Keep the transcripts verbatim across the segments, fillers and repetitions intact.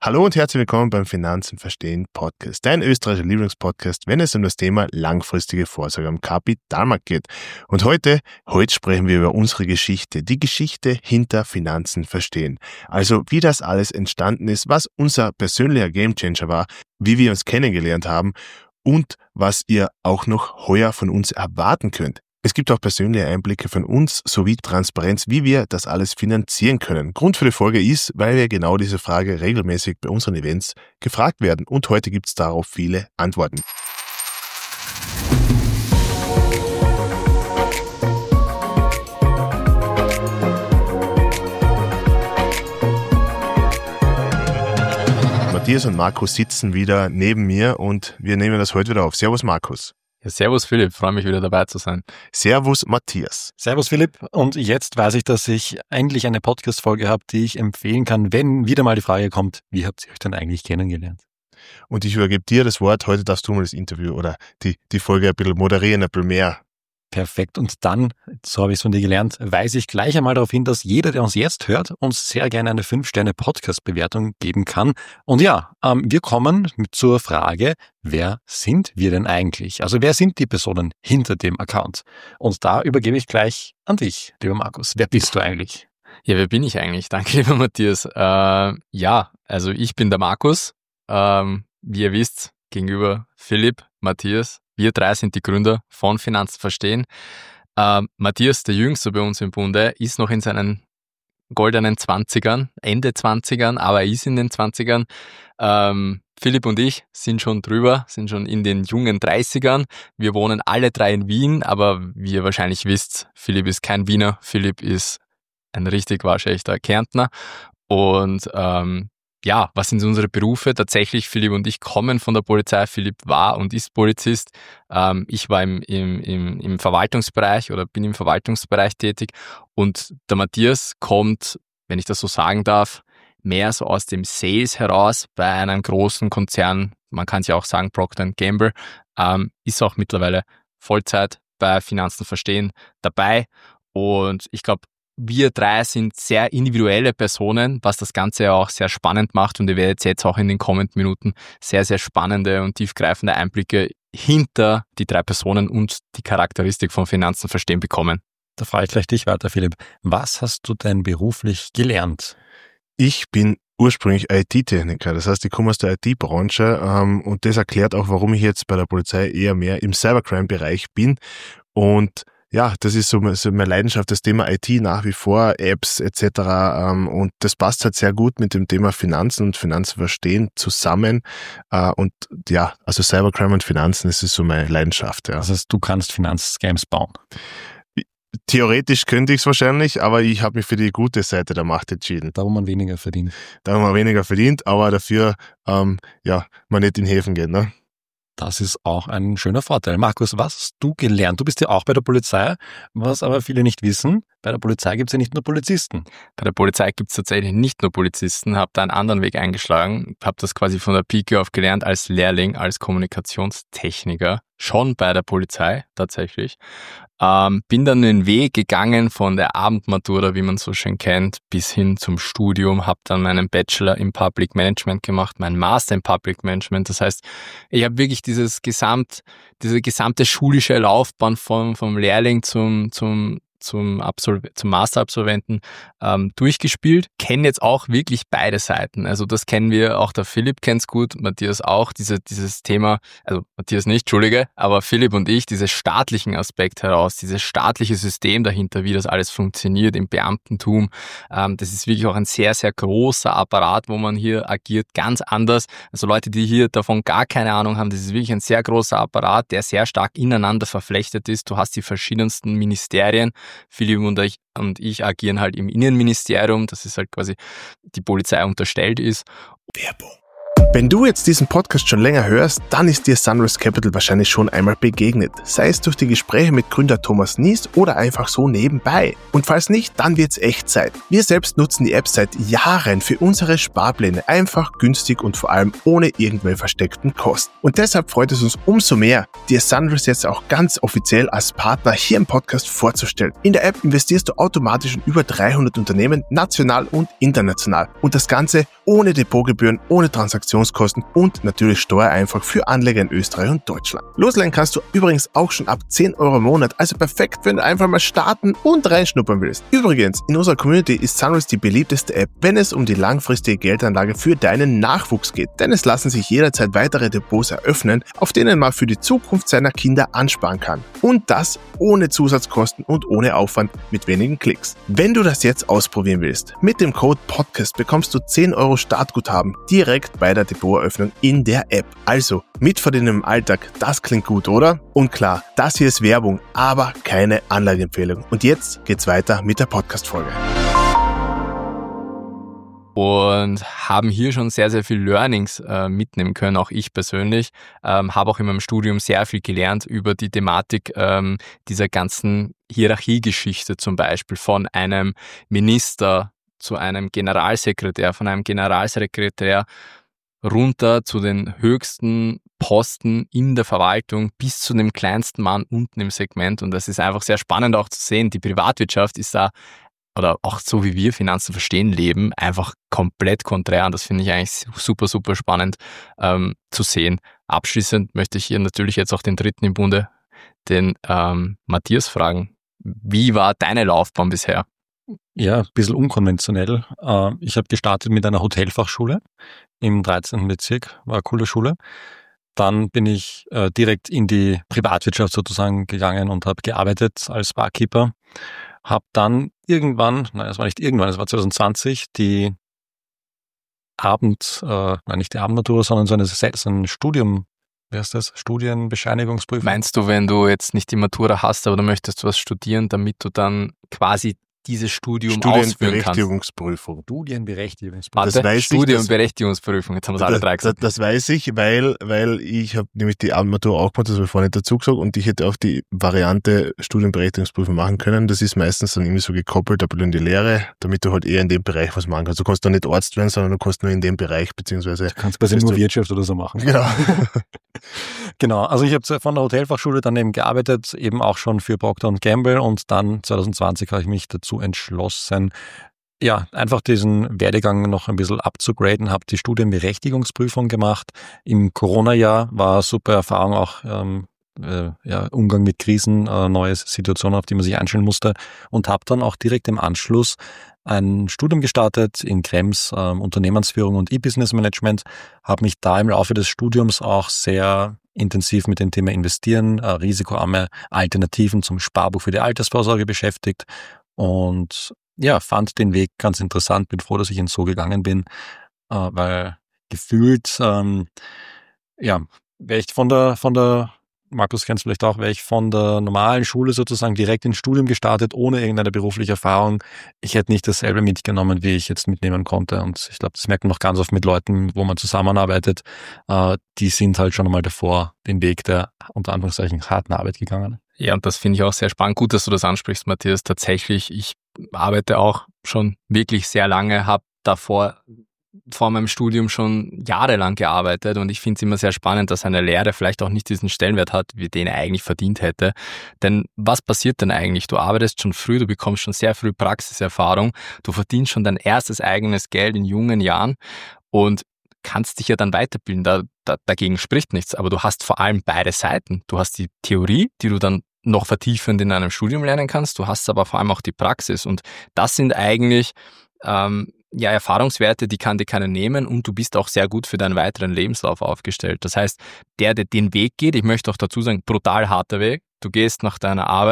Hallo und herzlich willkommen beim Finanzen verstehen Podcast, dein österreichischer Lieblingspodcast, wenn es um das Thema langfristige Vorsorge am Kapitalmarkt geht. Und heute, heute sprechen wir über unsere Geschichte, die Geschichte hinter Finanzen verstehen. Also wie das alles entstanden ist, was unser persönlicher Gamechanger war, wie wir uns kennengelernt haben und was ihr auch noch heuer von uns erwarten könnt. Es gibt auch persönliche Einblicke von uns sowie Transparenz, wie wir das alles finanzieren können. Grund für die Folge ist, weil wir genau diese Frage regelmäßig bei unseren Events gefragt werden und heute gibt es darauf viele Antworten. Matthias und Markus sitzen wieder neben mir und wir nehmen das heute wieder auf. Servus Markus. Ja, servus Philipp, freue mich wieder dabei zu sein. Servus Matthias. Servus Philipp, und jetzt weiß ich, dass ich endlich eine Podcast-Folge habe, die ich empfehlen kann, wenn wieder mal die Frage kommt, wie habt ihr euch denn eigentlich kennengelernt? Und ich übergebe dir das Wort, heute darfst du mal das Interview oder die, die Folge ein bisschen moderieren, ein bisschen mehr. Perfekt, und dann, so habe ich es von dir gelernt, weise ich gleich einmal darauf hin, dass jeder, der uns jetzt hört, uns sehr gerne eine fünf Sterne Podcast-Bewertung geben kann. Und ja, ähm, wir kommen zur Frage, wer sind wir denn eigentlich? Also wer sind die Personen hinter dem Account? Und da übergebe ich gleich an dich, lieber Markus. Wer bist du eigentlich? Ja, wer bin ich eigentlich? Danke, lieber Matthias. Äh, ja, also ich bin der Markus. Ähm, wie ihr wisst, gegenüber Philipp, Matthias. Wir drei sind die Gründer von Finanzen verstehen. Äh, Matthias, der Jüngste bei uns im Bunde, ist noch in seinen goldenen Zwanzigern, Ende Zwanzigern, aber er ist in den Zwanzigern. Ähm, Philipp und ich sind schon drüber, sind schon in den jungen Dreißigern. Wir wohnen alle drei in Wien, aber wie ihr wahrscheinlich wisst, Philipp ist kein Wiener, Philipp ist ein richtig waschechter Kärntner. Und ähm, ja, was sind unsere Berufe? Tatsächlich, Philipp und ich kommen von der Polizei. Philipp war und ist Polizist. Ähm, ich war im, im, im, im Verwaltungsbereich oder bin im Verwaltungsbereich tätig. Und der Matthias kommt, wenn ich das so sagen darf, mehr so aus dem Sales heraus bei einem großen Konzern. Man kann es ja auch sagen, Procter and Gamble. Ähm, ist auch mittlerweile Vollzeit bei Finanzen verstehen dabei. Und ich glaube, wir drei sind sehr individuelle Personen, was das Ganze ja auch sehr spannend macht, und ihr werdet jetzt auch in den kommenden Minuten sehr, sehr spannende und tiefgreifende Einblicke hinter die drei Personen und die Charakteristik von Finanzen verstehen bekommen. Da frage ich gleich dich weiter, Philipp. Was hast du denn beruflich gelernt? Ich bin ursprünglich I T-Techniker, das heißt, ich komme aus der I T-Branche ähm, und das erklärt auch, warum ich jetzt bei der Polizei eher mehr im Cybercrime-Bereich bin. Und ja, das ist so, so meine Leidenschaft, das Thema I T nach wie vor, Apps et cetera. Ähm, und das passt halt sehr gut mit dem Thema Finanzen und Finanzen verstehen zusammen. Äh, und ja, also Cybercrime und Finanzen, das ist so meine Leidenschaft. Ja. Das heißt, du kannst Finanzscams bauen. Theoretisch könnte ich es wahrscheinlich, aber ich habe mich für die gute Seite der Macht entschieden. Da, wo man weniger verdient. Da, wo man weniger verdient, aber dafür, ähm, ja, man nicht in Häfen geht, ne? Das ist auch ein schöner Vorteil. Markus, was hast du gelernt? Du bist ja auch bei der Polizei, was aber viele nicht wissen. Bei der Polizei gibt es ja nicht nur Polizisten. Bei der Polizei gibt es tatsächlich nicht nur Polizisten. Habe da einen anderen Weg eingeschlagen. Habe das quasi von der Pike auf gelernt als Lehrling, als Kommunikationstechniker. Schon bei der Polizei tatsächlich. Ähm, bin dann den Weg gegangen von der Abendmatura, wie man so schön kennt, bis hin zum Studium. Habe dann meinen Bachelor im Public Management gemacht, meinen Master im Public Management. Das heißt, ich habe wirklich dieses Gesamt, diese gesamte schulische Laufbahn vom, vom Lehrling zum, zum zum, Absolv- zum Masterabsolventen ähm, durchgespielt. Kennen jetzt auch wirklich beide Seiten. Also das kennen wir, auch der Philipp kennt's gut, Matthias auch, diese, dieses Thema, also Matthias nicht, Entschuldige, aber Philipp und ich, dieses staatlichen Aspekt heraus, dieses staatliche System dahinter, wie das alles funktioniert im Beamtentum. Ähm, das ist wirklich auch ein sehr, sehr großer Apparat, wo man hier agiert, ganz anders. Also Leute, die hier davon gar keine Ahnung haben, das ist wirklich ein sehr großer Apparat, der sehr stark ineinander verflechtet ist. Du hast die verschiedensten Ministerien. Philipp und ich, und ich agieren halt im Innenministerium, das ist halt quasi die Polizei unterstellt ist. Werbung. Wenn du jetzt diesen Podcast schon länger hörst, dann ist dir Sunrise Capital wahrscheinlich schon einmal begegnet. Sei es durch die Gespräche mit Gründer Thomas Nies oder einfach so nebenbei. Und falls nicht, dann wird's echt Zeit. Wir selbst nutzen die App seit Jahren für unsere Sparpläne. Einfach, günstig und vor allem ohne irgendwelche versteckten Kosten. Und deshalb freut es uns umso mehr, dir Sunrise jetzt auch ganz offiziell als Partner hier im Podcast vorzustellen. In der App investierst du automatisch in über dreihundert Unternehmen, national und international. Und das Ganze ohne Depotgebühren, ohne Transaktionskosten und natürlich steuereinfach für Anleger in Österreich und Deutschland. Loslegen kannst du übrigens auch schon ab zehn Euro im Monat, also perfekt, wenn du einfach mal starten und reinschnuppern willst. Übrigens, in unserer Community ist Sunrise die beliebteste App, wenn es um die langfristige Geldanlage für deinen Nachwuchs geht. Denn es lassen sich jederzeit weitere Depots eröffnen, auf denen man für die Zukunft seiner Kinder ansparen kann. Und das ohne Zusatzkosten und ohne Aufwand mit wenigen Klicks. Wenn du das jetzt ausprobieren willst, mit dem Code Podcast bekommst du zehn Euro Startguthaben direkt bei der Depoteröffnung in der App. Also, mitverdienen im Alltag, das klingt gut, oder? Und klar, das hier ist Werbung, aber keine Anlageempfehlung. Und jetzt geht's weiter mit der Podcast-Folge. Und haben hier schon sehr, sehr viel Learnings äh, mitnehmen können, auch ich persönlich. Ähm, habe auch in meinem Studium sehr viel gelernt über die Thematik ähm, dieser ganzen Hierarchiegeschichte, zum Beispiel von einem Minister zu einem Generalsekretär, von einem Generalsekretär runter zu den höchsten Posten in der Verwaltung bis zu dem kleinsten Mann unten im Segment. Und das ist einfach sehr spannend auch zu sehen. Die Privatwirtschaft ist da, oder auch so wie wir Finanzen verstehen, leben, einfach komplett konträr. Und das finde ich eigentlich super, super spannend ähm, zu sehen. Abschließend möchte ich hier natürlich jetzt auch den Dritten im Bunde, den ähm, Matthias, fragen. Wie war deine Laufbahn bisher? Ja, ein bisschen unkonventionell. Ich habe gestartet mit einer Hotelfachschule im dreizehnten Bezirk, war eine coole Schule. Dann bin ich direkt in die Privatwirtschaft sozusagen gegangen und habe gearbeitet als Barkeeper. Habe dann irgendwann, nein, das war nicht irgendwann, das war zwanzig zwanzig, die Abend, äh, nein, nicht die Abendmatura, sondern so, eine, so ein Studium, wie heißt das? Studienbescheinigungsprüfung. Meinst du, wenn du jetzt nicht die Matura hast, aber du möchtest was studieren, damit du dann quasi dieses Studium ausführen kannst? Studienberechtigungsprüfung. Studienberechtigungsprüfung. Das weiß ich, Studienberechtigungsprüfung. Jetzt haben wir es alle drei gesagt. Das, das weiß ich, weil, weil ich habe nämlich die Abendmatura auch gemacht, das habe ich vorhin nicht dazu gesagt, und ich hätte auch die Variante Studienberechtigungsprüfung machen können. Das ist meistens dann irgendwie so gekoppelt, ein bisschen in die Lehre, damit du halt eher in dem Bereich was machen kannst. Du kannst dann nicht Arzt werden, sondern du kannst nur in dem Bereich, beziehungsweise... Du kannst quasi nur Wirtschaft oder so machen. Genau. Genau, also ich habe von der Hotelfachschule dann eben gearbeitet, eben auch schon für Procter und Gamble, und dann zwanzig zwanzig habe ich mich dazu entschlossen, ja, einfach diesen Werdegang noch ein bisschen abzugraden, habe die Studienberechtigungsprüfung gemacht. Im Corona-Jahr war eine super Erfahrung, auch ähm, äh, ja, Umgang mit Krisen, äh, neue Situationen, auf die man sich einstellen musste, und habe dann auch direkt im Anschluss ein Studium gestartet in Krems, äh, Unternehmensführung und E-Business Management, habe mich da im Laufe des Studiums auch sehr intensiv mit dem Thema Investieren, äh, risikoarme Alternativen zum Sparbuch für die Altersvorsorge beschäftigt und ja, fand den Weg ganz interessant, bin froh, dass ich ihn so gegangen bin, äh, weil gefühlt, ähm, ja, wäre ich von der, von der, Markus kennt es vielleicht auch, wäre ich von der normalen Schule sozusagen direkt ins Studium gestartet, ohne irgendeine berufliche Erfahrung. Ich hätte nicht dasselbe mitgenommen, wie ich jetzt mitnehmen konnte. Und ich glaube, das merkt man noch ganz oft mit Leuten, wo man zusammenarbeitet. Äh, die sind halt schon einmal davor den Weg der, unter Anführungszeichen, harten Arbeit gegangen. Ja, und das finde ich auch sehr spannend. Gut, dass du das ansprichst, Matthias. Tatsächlich, ich arbeite auch schon wirklich sehr lange, habe davor vor meinem Studium schon jahrelang gearbeitet, und ich finde es immer sehr spannend, dass eine Lehre vielleicht auch nicht diesen Stellenwert hat, wie den er eigentlich verdient hätte. Denn was passiert denn eigentlich? Du arbeitest schon früh, du bekommst schon sehr früh Praxiserfahrung, du verdienst schon dein erstes eigenes Geld in jungen Jahren und kannst dich ja dann weiterbilden. Da, da, dagegen spricht nichts, aber du hast vor allem beide Seiten. Du hast die Theorie, die du dann noch vertiefend in einem Studium lernen kannst, du hast aber vor allem auch die Praxis, und das sind eigentlich ähm, ja Erfahrungswerte, die kann dir keiner nehmen, und du bist auch sehr gut für deinen weiteren Lebenslauf aufgestellt. Das heißt, der, der den Weg geht, ich möchte auch dazu sagen, brutal harter Weg, du gehst nach deiner Arbeit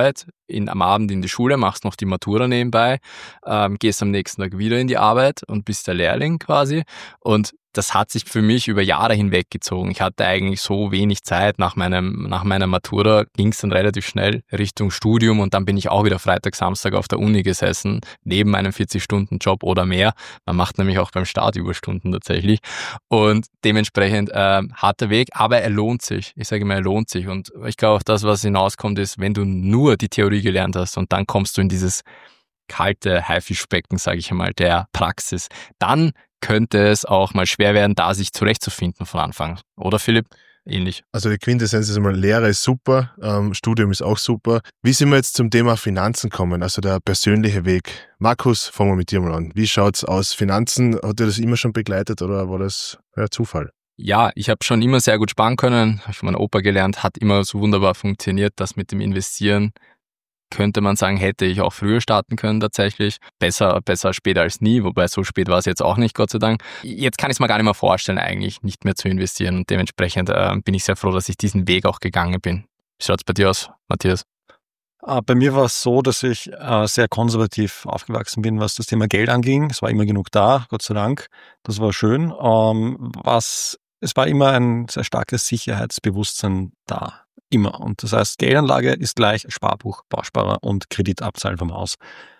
in, am Abend in die Schule, machst noch die Matura nebenbei, ähm, gehst am nächsten Tag wieder in die Arbeit und bist der Lehrling quasi. Und das hat sich für mich über Jahre hinweg gezogen. Ich hatte eigentlich so wenig Zeit. Nach meinem, nach meiner Matura ging es dann relativ schnell Richtung Studium und dann bin ich auch wieder Freitag, Samstag auf der Uni gesessen, neben meinem vierzig-Stunden-Job oder mehr. Man macht nämlich auch beim Start Überstunden tatsächlich. Und dementsprechend äh, harter Weg, aber er lohnt sich. Ich sage immer, er lohnt sich. Und ich glaube auch das, was hinauskommt, ist, wenn du nur die Theorie gelernt hast und dann kommst du in dieses kalte Haifischbecken, sage ich einmal, der Praxis, dann könnte es auch mal schwer werden, da sich zurechtzufinden von Anfang. Oder Philipp? Ähnlich. Also die Quintessenz ist einmal, Lehre ist super, ähm, Studium ist auch super. Wie sind wir jetzt zum Thema Finanzen kommen, also der persönliche Weg? Markus, fangen wir mit dir mal an. Wie schaut's aus? Finanzen, hat dir das immer schon begleitet oder war das ja, Zufall? Ja, ich habe schon immer sehr gut sparen können, habe von meinem Opa gelernt, hat immer so wunderbar funktioniert, das mit dem Investieren. Könnte man sagen, hätte ich auch früher starten können tatsächlich. Besser, besser später als nie, wobei so spät war es jetzt auch nicht, Gott sei Dank. Jetzt kann ich es mir gar nicht mehr vorstellen, eigentlich nicht mehr zu investieren. Und dementsprechend äh, bin ich sehr froh, dass ich diesen Weg auch gegangen bin. Wie schaut es bei dir aus, Matthias? Bei mir war es so, dass ich äh, sehr konservativ aufgewachsen bin, was das Thema Geld anging. Es war immer genug da, Gott sei Dank. Das war schön. Ähm, was, es war immer ein sehr starkes Sicherheitsbewusstsein da. Immer. Und das heißt, Geldanlage ist gleich Sparbuch, Bausparer und Kreditabzahlen vom Haus.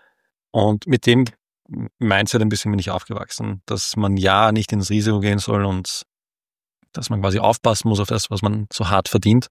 Und mit dem Mindset ein bisschen bin ich aufgewachsen, dass man ja nicht ins Risiko gehen soll und dass man quasi aufpassen muss auf das, was man so hart verdient.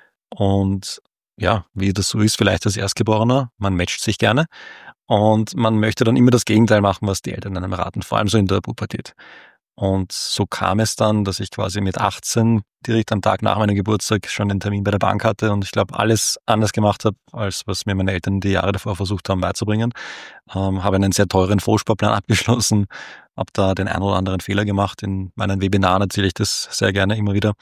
Und ja, wie das so ist, vielleicht als Erstgeborener, man matcht sich gerne und man möchte dann immer das Gegenteil machen, was die Eltern einem raten, vor allem so in der Pubertät. Und so kam es dann, dass ich quasi mit achtzehn direkt am Tag nach meinem Geburtstag schon den Termin bei der Bank hatte und ich glaube, alles anders gemacht habe, als was mir meine Eltern die Jahre davor versucht haben beizubringen. Ähm, habe einen sehr teuren Vorsparplan abgeschlossen, habe da den einen oder anderen Fehler gemacht. In meinen Webinaren erzähle ich das sehr gerne immer wieder.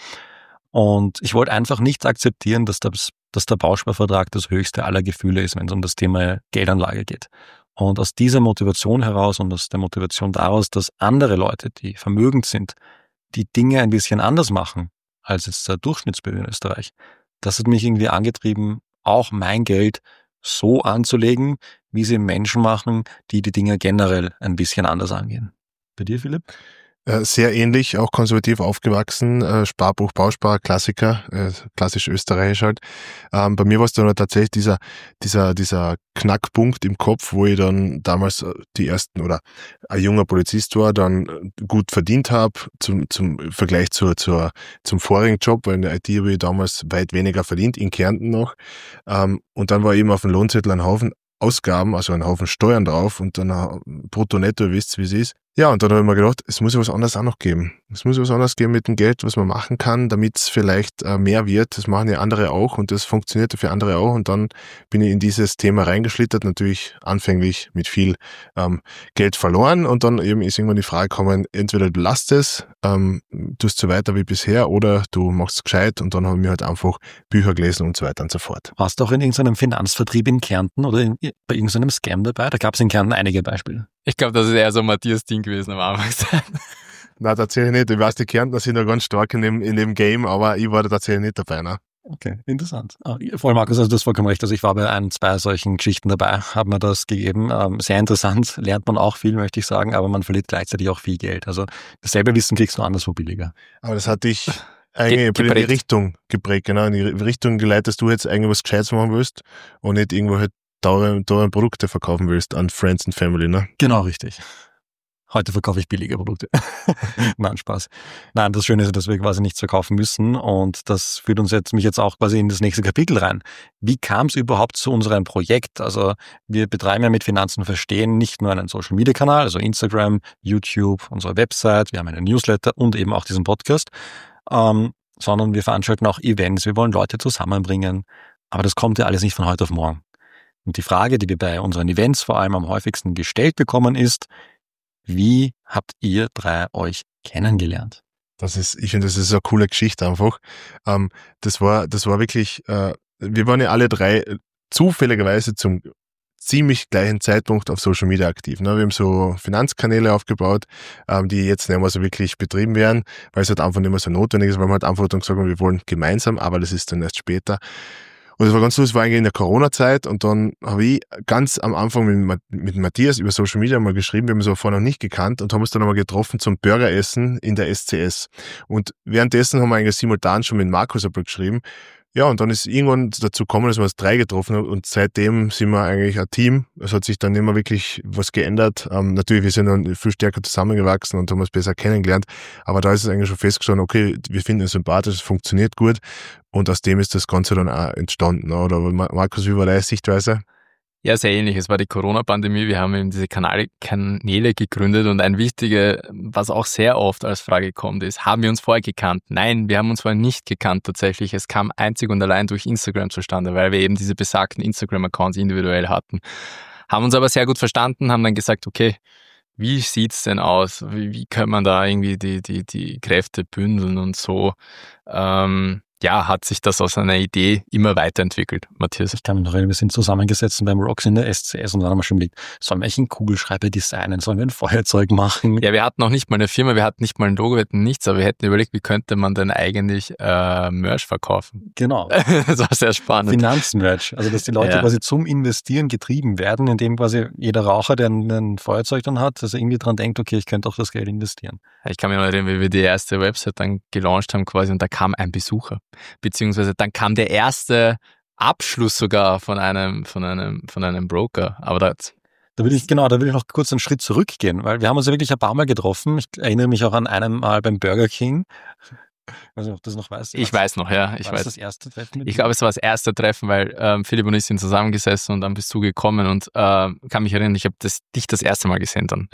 Und ich wollte einfach nicht akzeptieren, dass, das, dass der Bausparvertrag das höchste aller Gefühle ist, wenn es um das Thema Geldanlage geht. Und aus dieser Motivation heraus und aus der Motivation daraus, dass andere Leute, die vermögend sind, die Dinge ein bisschen anders machen als jetzt der Durchschnittsbürger in Österreich, das hat mich irgendwie angetrieben, auch mein Geld so anzulegen, wie sie Menschen machen, die die Dinge generell ein bisschen anders angehen. Bei dir, Philipp? Sehr ähnlich, auch konservativ aufgewachsen, Sparbuch, Bausparer, Klassiker, klassisch österreichisch halt. Ähm, bei mir war es dann tatsächlich dieser, dieser, dieser Knackpunkt im Kopf, wo ich dann damals die ersten oder ein junger Polizist war, dann gut verdient habe, zum, zum Vergleich zur, zur, zum vorigen Job, weil in der I T habe ich damals weit weniger verdient, in Kärnten noch. Ähm, und dann war eben auf dem Lohnzettel ein Haufen Ausgaben, also ein Haufen Steuern drauf und dann brutto netto, ihr wisst, wie es ist. Ja, und dann habe ich mir gedacht, es muss ja was anderes auch noch geben. Es muss ja was anderes geben mit dem Geld, was man machen kann, damit es vielleicht äh, mehr wird. Das machen ja andere auch und das funktioniert für andere auch. Und dann bin ich in dieses Thema reingeschlittert, natürlich anfänglich mit viel ähm, Geld verloren. Und dann eben ist irgendwann die Frage gekommen, entweder du lässt es, ähm, tust so weiter wie bisher oder du machst es gescheit. Und dann habe ich mir halt einfach Bücher gelesen und so weiter und so fort. Warst du auch in irgendeinem Finanzvertrieb in Kärnten oder in, bei irgendeinem Scam dabei? Da gab es in Kärnten einige Beispiele. Ich glaube, das ist eher so Matthias Ding gewesen am Anfang. Nein, tatsächlich nicht. Ich weiß, die Kärntner sind ja ganz stark in dem, in dem Game, aber ich war da tatsächlich nicht dabei. Ne? Okay, interessant. Ah, voll, Markus, also du hast vollkommen recht. Also ich war bei ein, zwei solchen Geschichten dabei, habe mir das gegeben. Ähm, sehr interessant, lernt man auch viel, möchte ich sagen, aber man verliert gleichzeitig auch viel Geld. Also dasselbe Wissen kriegst du anderswo billiger. Aber das hat dich eigentlich Ge- in die Richtung geprägt, genau, in die Richtung geleitet, dass du jetzt eigentlich was Gescheites machen willst und nicht irgendwo halt teure, teure Produkte verkaufen willst an Friends and Family, ne? Genau, richtig. Heute verkaufe ich billige Produkte. Nein, Spaß. Nein, das Schöne ist, dass wir quasi nichts verkaufen müssen und das führt uns jetzt mich jetzt auch quasi in das nächste Kapitel rein. Wie kam es überhaupt zu unserem Projekt? Also wir betreiben ja mit Finanzen verstehen nicht nur einen Social-Media-Kanal, also Instagram, YouTube, unsere Website, wir haben einen Newsletter und eben auch diesen Podcast, ähm, sondern wir veranstalten auch Events, wir wollen Leute zusammenbringen, aber das kommt ja alles nicht von heute auf morgen. Und die Frage, die wir bei unseren Events vor allem am häufigsten gestellt bekommen, ist, wie habt ihr drei euch kennengelernt? Das ist, ich finde, das ist eine coole Geschichte einfach. Ähm, das war, das war wirklich, äh, wir waren ja alle drei zufälligerweise zum ziemlich gleichen Zeitpunkt auf Social Media aktiv. Ne? Wir haben so Finanzkanäle aufgebaut, ähm, die jetzt nicht mehr so wirklich betrieben werden, weil es halt einfach nicht mehr so notwendig ist, weil wir halt einfach dann gesagt haben, wir wollen gemeinsam, aber das ist dann erst später. Und das war ganz lustig, das war eigentlich in der Corona-Zeit und dann habe ich ganz am Anfang mit, mit Matthias über Social Media mal geschrieben, wir haben uns aber vorher noch nicht gekannt und haben uns dann einmal getroffen zum Burgeressen in der S C S. Und währenddessen haben wir eigentlich simultan schon mit Markus ein bisschen geschrieben. Ja, und dann ist irgendwann dazu gekommen, dass wir uns drei getroffen haben und seitdem sind wir eigentlich ein Team. Es hat sich dann immer wirklich was geändert. Ähm, natürlich, wir sind dann viel stärker zusammengewachsen und haben uns besser kennengelernt, aber da ist es eigentlich schon festgestanden, okay, wir finden es sympathisch, es funktioniert gut und aus dem ist das Ganze dann auch entstanden. Oder Markus, wie war deine Sichtweise? Ja, sehr ähnlich. Es war die Corona-Pandemie. Wir haben eben diese Kanäle, Kanäle gegründet und ein wichtiger, was auch sehr oft als Frage kommt, ist, haben wir uns vorher gekannt? Nein, wir haben uns vorher nicht gekannt tatsächlich. Es kam einzig und allein durch Instagram zustande, weil wir eben diese besagten Instagram-Accounts individuell hatten. Haben uns aber sehr gut verstanden, haben dann gesagt, okay, wie sieht's denn aus? Wie, wie kann man da irgendwie die, die, die Kräfte bündeln und so? Ähm, ja, hat sich das aus einer Idee immer weiterentwickelt, Matthias. Ich kann mich noch erinnern, wir sind zusammengesetzt beim Rocks in der S C S und dann haben wir schon überlegt, sollen wir eigentlich einen Kugelschreiber designen, sollen wir ein Feuerzeug machen? Ja, wir hatten noch nicht mal eine Firma, wir hatten nicht mal ein Logo, wir hatten nichts, aber wir hätten überlegt, wie könnte man denn eigentlich äh, Merch verkaufen? Genau. Das war sehr spannend. Finanzmerch, also dass die Leute Ja. quasi zum Investieren getrieben werden, indem quasi jeder Raucher, der ein, ein Feuerzeug dann hat, dass er irgendwie dran denkt, okay, ich könnte auch das Geld investieren. Ich kann mich noch erinnern, wie wir die erste Website dann gelauncht haben quasi und da kam ein Besucher. Beziehungsweise dann kam der erste Abschluss sogar von einem, von einem, von einem Broker. Aber das, Da will ich, genau, da will ich noch kurz einen Schritt zurückgehen, weil wir haben uns ja wirklich ein paar Mal getroffen. Ich erinnere mich auch an einem Mal beim Burger King. Ich weiß nicht, ob du das noch weißt. ich weiß noch, ja. Ich war weiß. das das erste Treffen mit Ich dir? glaube, es war das erste Treffen, weil ähm, Philipp und ich sind zusammengesessen und dann bist du gekommen und äh, kann mich erinnern, ich habe das, dich das erste Mal gesehen dann.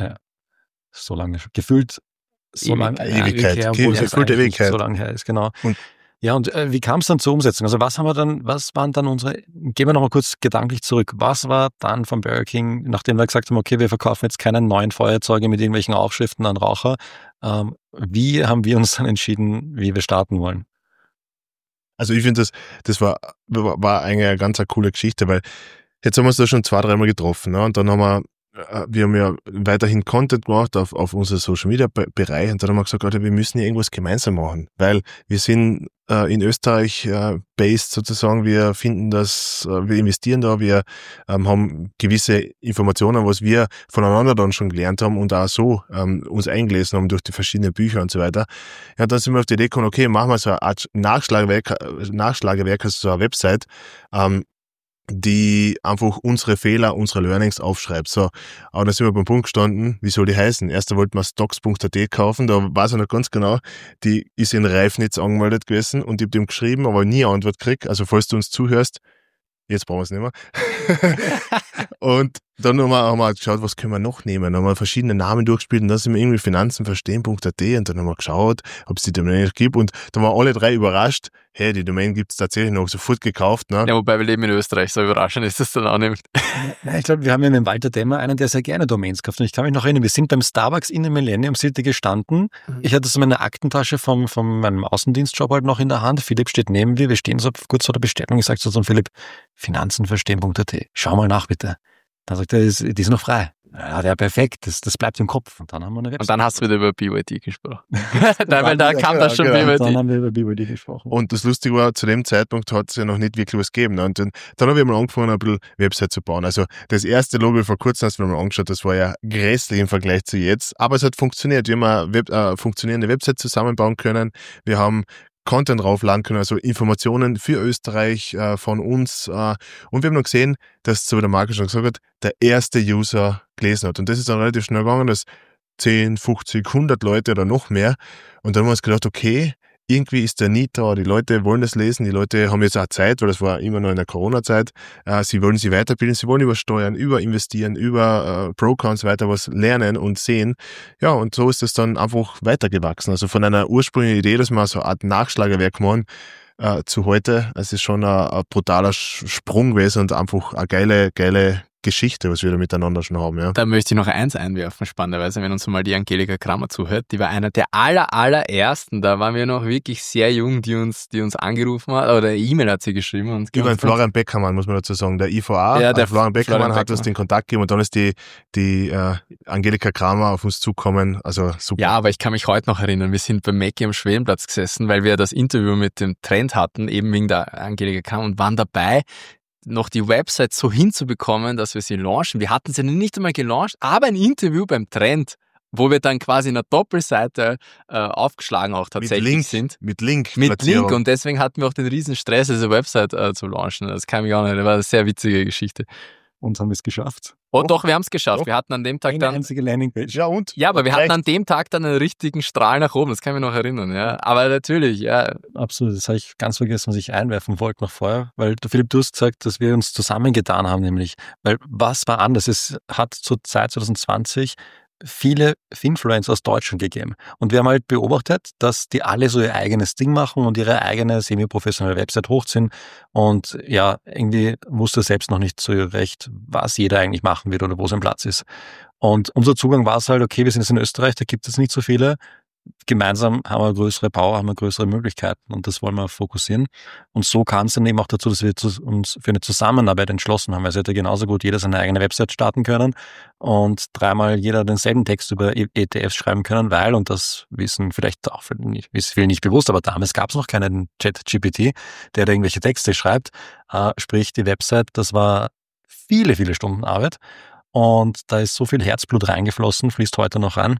So lange schon. Gefühlt so Ewig- lange. Ewigkeit. her, Ge- obwohl es gefühlte eigentlich nicht Ewigkeit. so lange her ist, genau. Und- ja, und äh, wie kam es dann zur Umsetzung? Also was haben wir dann, was waren dann unsere, gehen wir nochmal kurz gedanklich zurück, was war dann vom Burger King, nachdem wir gesagt haben, okay, wir verkaufen jetzt keine neuen Feuerzeuge mit irgendwelchen Aufschriften an Raucher, ähm, wie haben wir uns dann entschieden, wie wir starten wollen? Also ich finde, das, das war, war eigentlich eine ganz eine coole Geschichte, weil jetzt haben wir uns da schon zwei, dreimal getroffen, ne? Und dann haben wir, äh, wir haben ja weiterhin Content gemacht auf, auf unser Social Media Be- Bereich und dann haben wir gesagt, Alter, wir müssen hier irgendwas gemeinsam machen, weil wir sind äh, in Österreich äh, based sozusagen, wir finden das, äh, wir investieren da, wir ähm, haben gewisse Informationen, was wir voneinander dann schon gelernt haben und auch so ähm, uns eingelesen haben durch die verschiedenen Bücher und so weiter. Ja, dann sind wir auf die Idee gekommen, okay, machen wir so eine Art Nachschlagewerk, Nachschlagewerk, also so eine Website, ähm, die einfach unsere Fehler, unsere Learnings aufschreibt. So, aber da sind wir beim Punkt gestanden, wie soll die heißen? Erst wollten wir stocks punkt a t kaufen, da weiß ich noch ganz genau, die ist in Reifnitz angemeldet gewesen und ich habe dem geschrieben, aber nie eine Antwort gekriegt. Also falls du uns zuhörst, jetzt brauchen wir es nicht mehr. Und dann haben wir, haben wir geschaut, was können wir noch nehmen. Dann haben wir verschiedene Namen durchgespielt und dann sind wir irgendwie finanzenverstehen punkt a t und dann haben wir geschaut, ob es die Domain noch gibt und dann waren alle drei überrascht, hey, die Domain gibt es tatsächlich noch, sofort gekauft. Ne? Ja, wobei wir leben in Österreich, so überraschend ist das dann auch nicht. Ja, ich glaube, wir haben ja mit dem Walter Demmer einen, der sehr gerne Domains kauft. Und ich kann mich noch erinnern, wir sind beim Starbucks in der Millennium City gestanden. Ich hatte so meine Aktentasche vom, von meinem Außendienstjob halt noch in der Hand. Philipp steht neben mir. Wir stehen so kurz vor der Bestellung. Ich sage so zum Philipp, finanzenverstehen punkt a t. Schau mal nach, bitte. Dann sagt er, die ist, die ist noch frei. Ja, der perfekt, das, das bleibt im Kopf. Und dann haben wir eine Website. Und dann hast du wieder über B Y D gesprochen. Nein, weil da Ja, kam genau, das schon genau. B Y Und dann D. haben wir über B Y D gesprochen. Und das Lustige war, zu dem Zeitpunkt hat es ja noch nicht wirklich was gegeben. Ne? Und dann, dann habe ich mal angefangen, ein bisschen Website zu bauen. Also das erste Logo vor kurzem, hast du mir mal angeschaut, das war ja grässlich im Vergleich zu jetzt. Aber es hat funktioniert. Wir haben eine Web, äh, funktionierende Website zusammenbauen können. Wir haben Content draufladen können, also Informationen für Österreich äh, von uns. Äh, und wir haben noch gesehen, dass, so wie der Markus schon gesagt hat, der erste User gelesen hat. Und das ist dann relativ schnell gegangen, dass zehn, fünfzig, hundert Leute oder noch mehr. Und dann haben wir uns gedacht, okay, irgendwie ist der Need da, die Leute wollen das lesen, die Leute haben jetzt auch Zeit, weil das war immer noch in der Corona-Zeit, äh, sie wollen sich weiterbilden, sie wollen über Steuern, über Investieren, über äh, Broker und so weiter was lernen und sehen. Ja, und so ist es dann einfach weitergewachsen. Also von einer ursprünglichen Idee, dass wir so eine Art Nachschlagewerk machen, äh, zu heute, es ist schon ein, ein brutaler Sprung gewesen und einfach eine geile, geile Geschichte, was wir da miteinander schon haben. Ja. Da möchte ich noch eins einwerfen, spannenderweise, wenn uns mal die Angelika Kramer zuhört. Die war einer der aller, allerersten, da waren wir noch wirklich sehr jung, die uns, die uns angerufen hat, oder eine E-Mail hat sie geschrieben. Und Über den Florian Beckermann, muss man dazu sagen. Der I V A, ja, der Florian Beckermann Florian hat uns den Kontakt gegeben und dann ist die, die äh, Angelika Kramer auf uns zukommen. Also super. Ja, aber ich kann mich heute noch erinnern, wir sind beim Mackie am Schwedenplatz gesessen, weil wir das Interview mit dem Trend hatten, eben wegen der Angelika Kramer, und waren dabei, noch die Website so hinzubekommen, dass wir sie launchen. Wir hatten sie nicht einmal gelauncht, aber ein Interview beim Trend, wo wir dann quasi in der Doppelseite äh, aufgeschlagen auch tatsächlich mit Link, sind. Mit Link. Mit Link, und deswegen hatten wir auch den riesen Stress, diese Website äh, zu launchen. Das kann mich auch nicht, das war eine sehr witzige Geschichte. Und haben wir es geschafft. Oh, doch, wir haben es geschafft. Doch. Wir hatten an dem Tag Eine dann... einzige Landingpage. Ja, und? Ja, aber und wir reicht. hatten an dem Tag dann einen richtigen Strahl nach oben, das kann ich mich noch erinnern. Ja. Aber natürlich, ja. Absolut, das habe ich ganz vergessen, was ich einwerfen wollte noch vorher, weil der Philipp, du hast gesagt, dass wir uns zusammengetan haben, nämlich, weil was war anders? Es hat zur Zeit zwanzig zwanzig viele Finfluencer aus Deutschland gegeben. Und wir haben halt beobachtet, dass die alle so ihr eigenes Ding machen und ihre eigene semi-professionelle Website hochziehen. Und ja, irgendwie wusste selbst noch nicht so recht, was jeder eigentlich machen wird oder wo sein Platz ist. Und unser Zugang war es halt, okay, wir sind jetzt in Österreich, da gibt es nicht so viele. Gemeinsam haben wir größere Power, haben wir größere Möglichkeiten, und das wollen wir fokussieren. Und so kam es dann eben auch dazu, dass wir uns für eine Zusammenarbeit entschlossen haben. Also hätte genauso gut jeder seine eigene Website starten können und dreimal jeder denselben Text über E T Fs schreiben können, weil, und das wissen vielleicht auch nicht, ist viel nicht bewusst, aber damals gab es noch keinen Chat-G P T, der da irgendwelche Texte schreibt. Äh, sprich, die Website, das war viele, viele Stunden Arbeit, und da ist so viel Herzblut reingeflossen, fließt heute noch rein.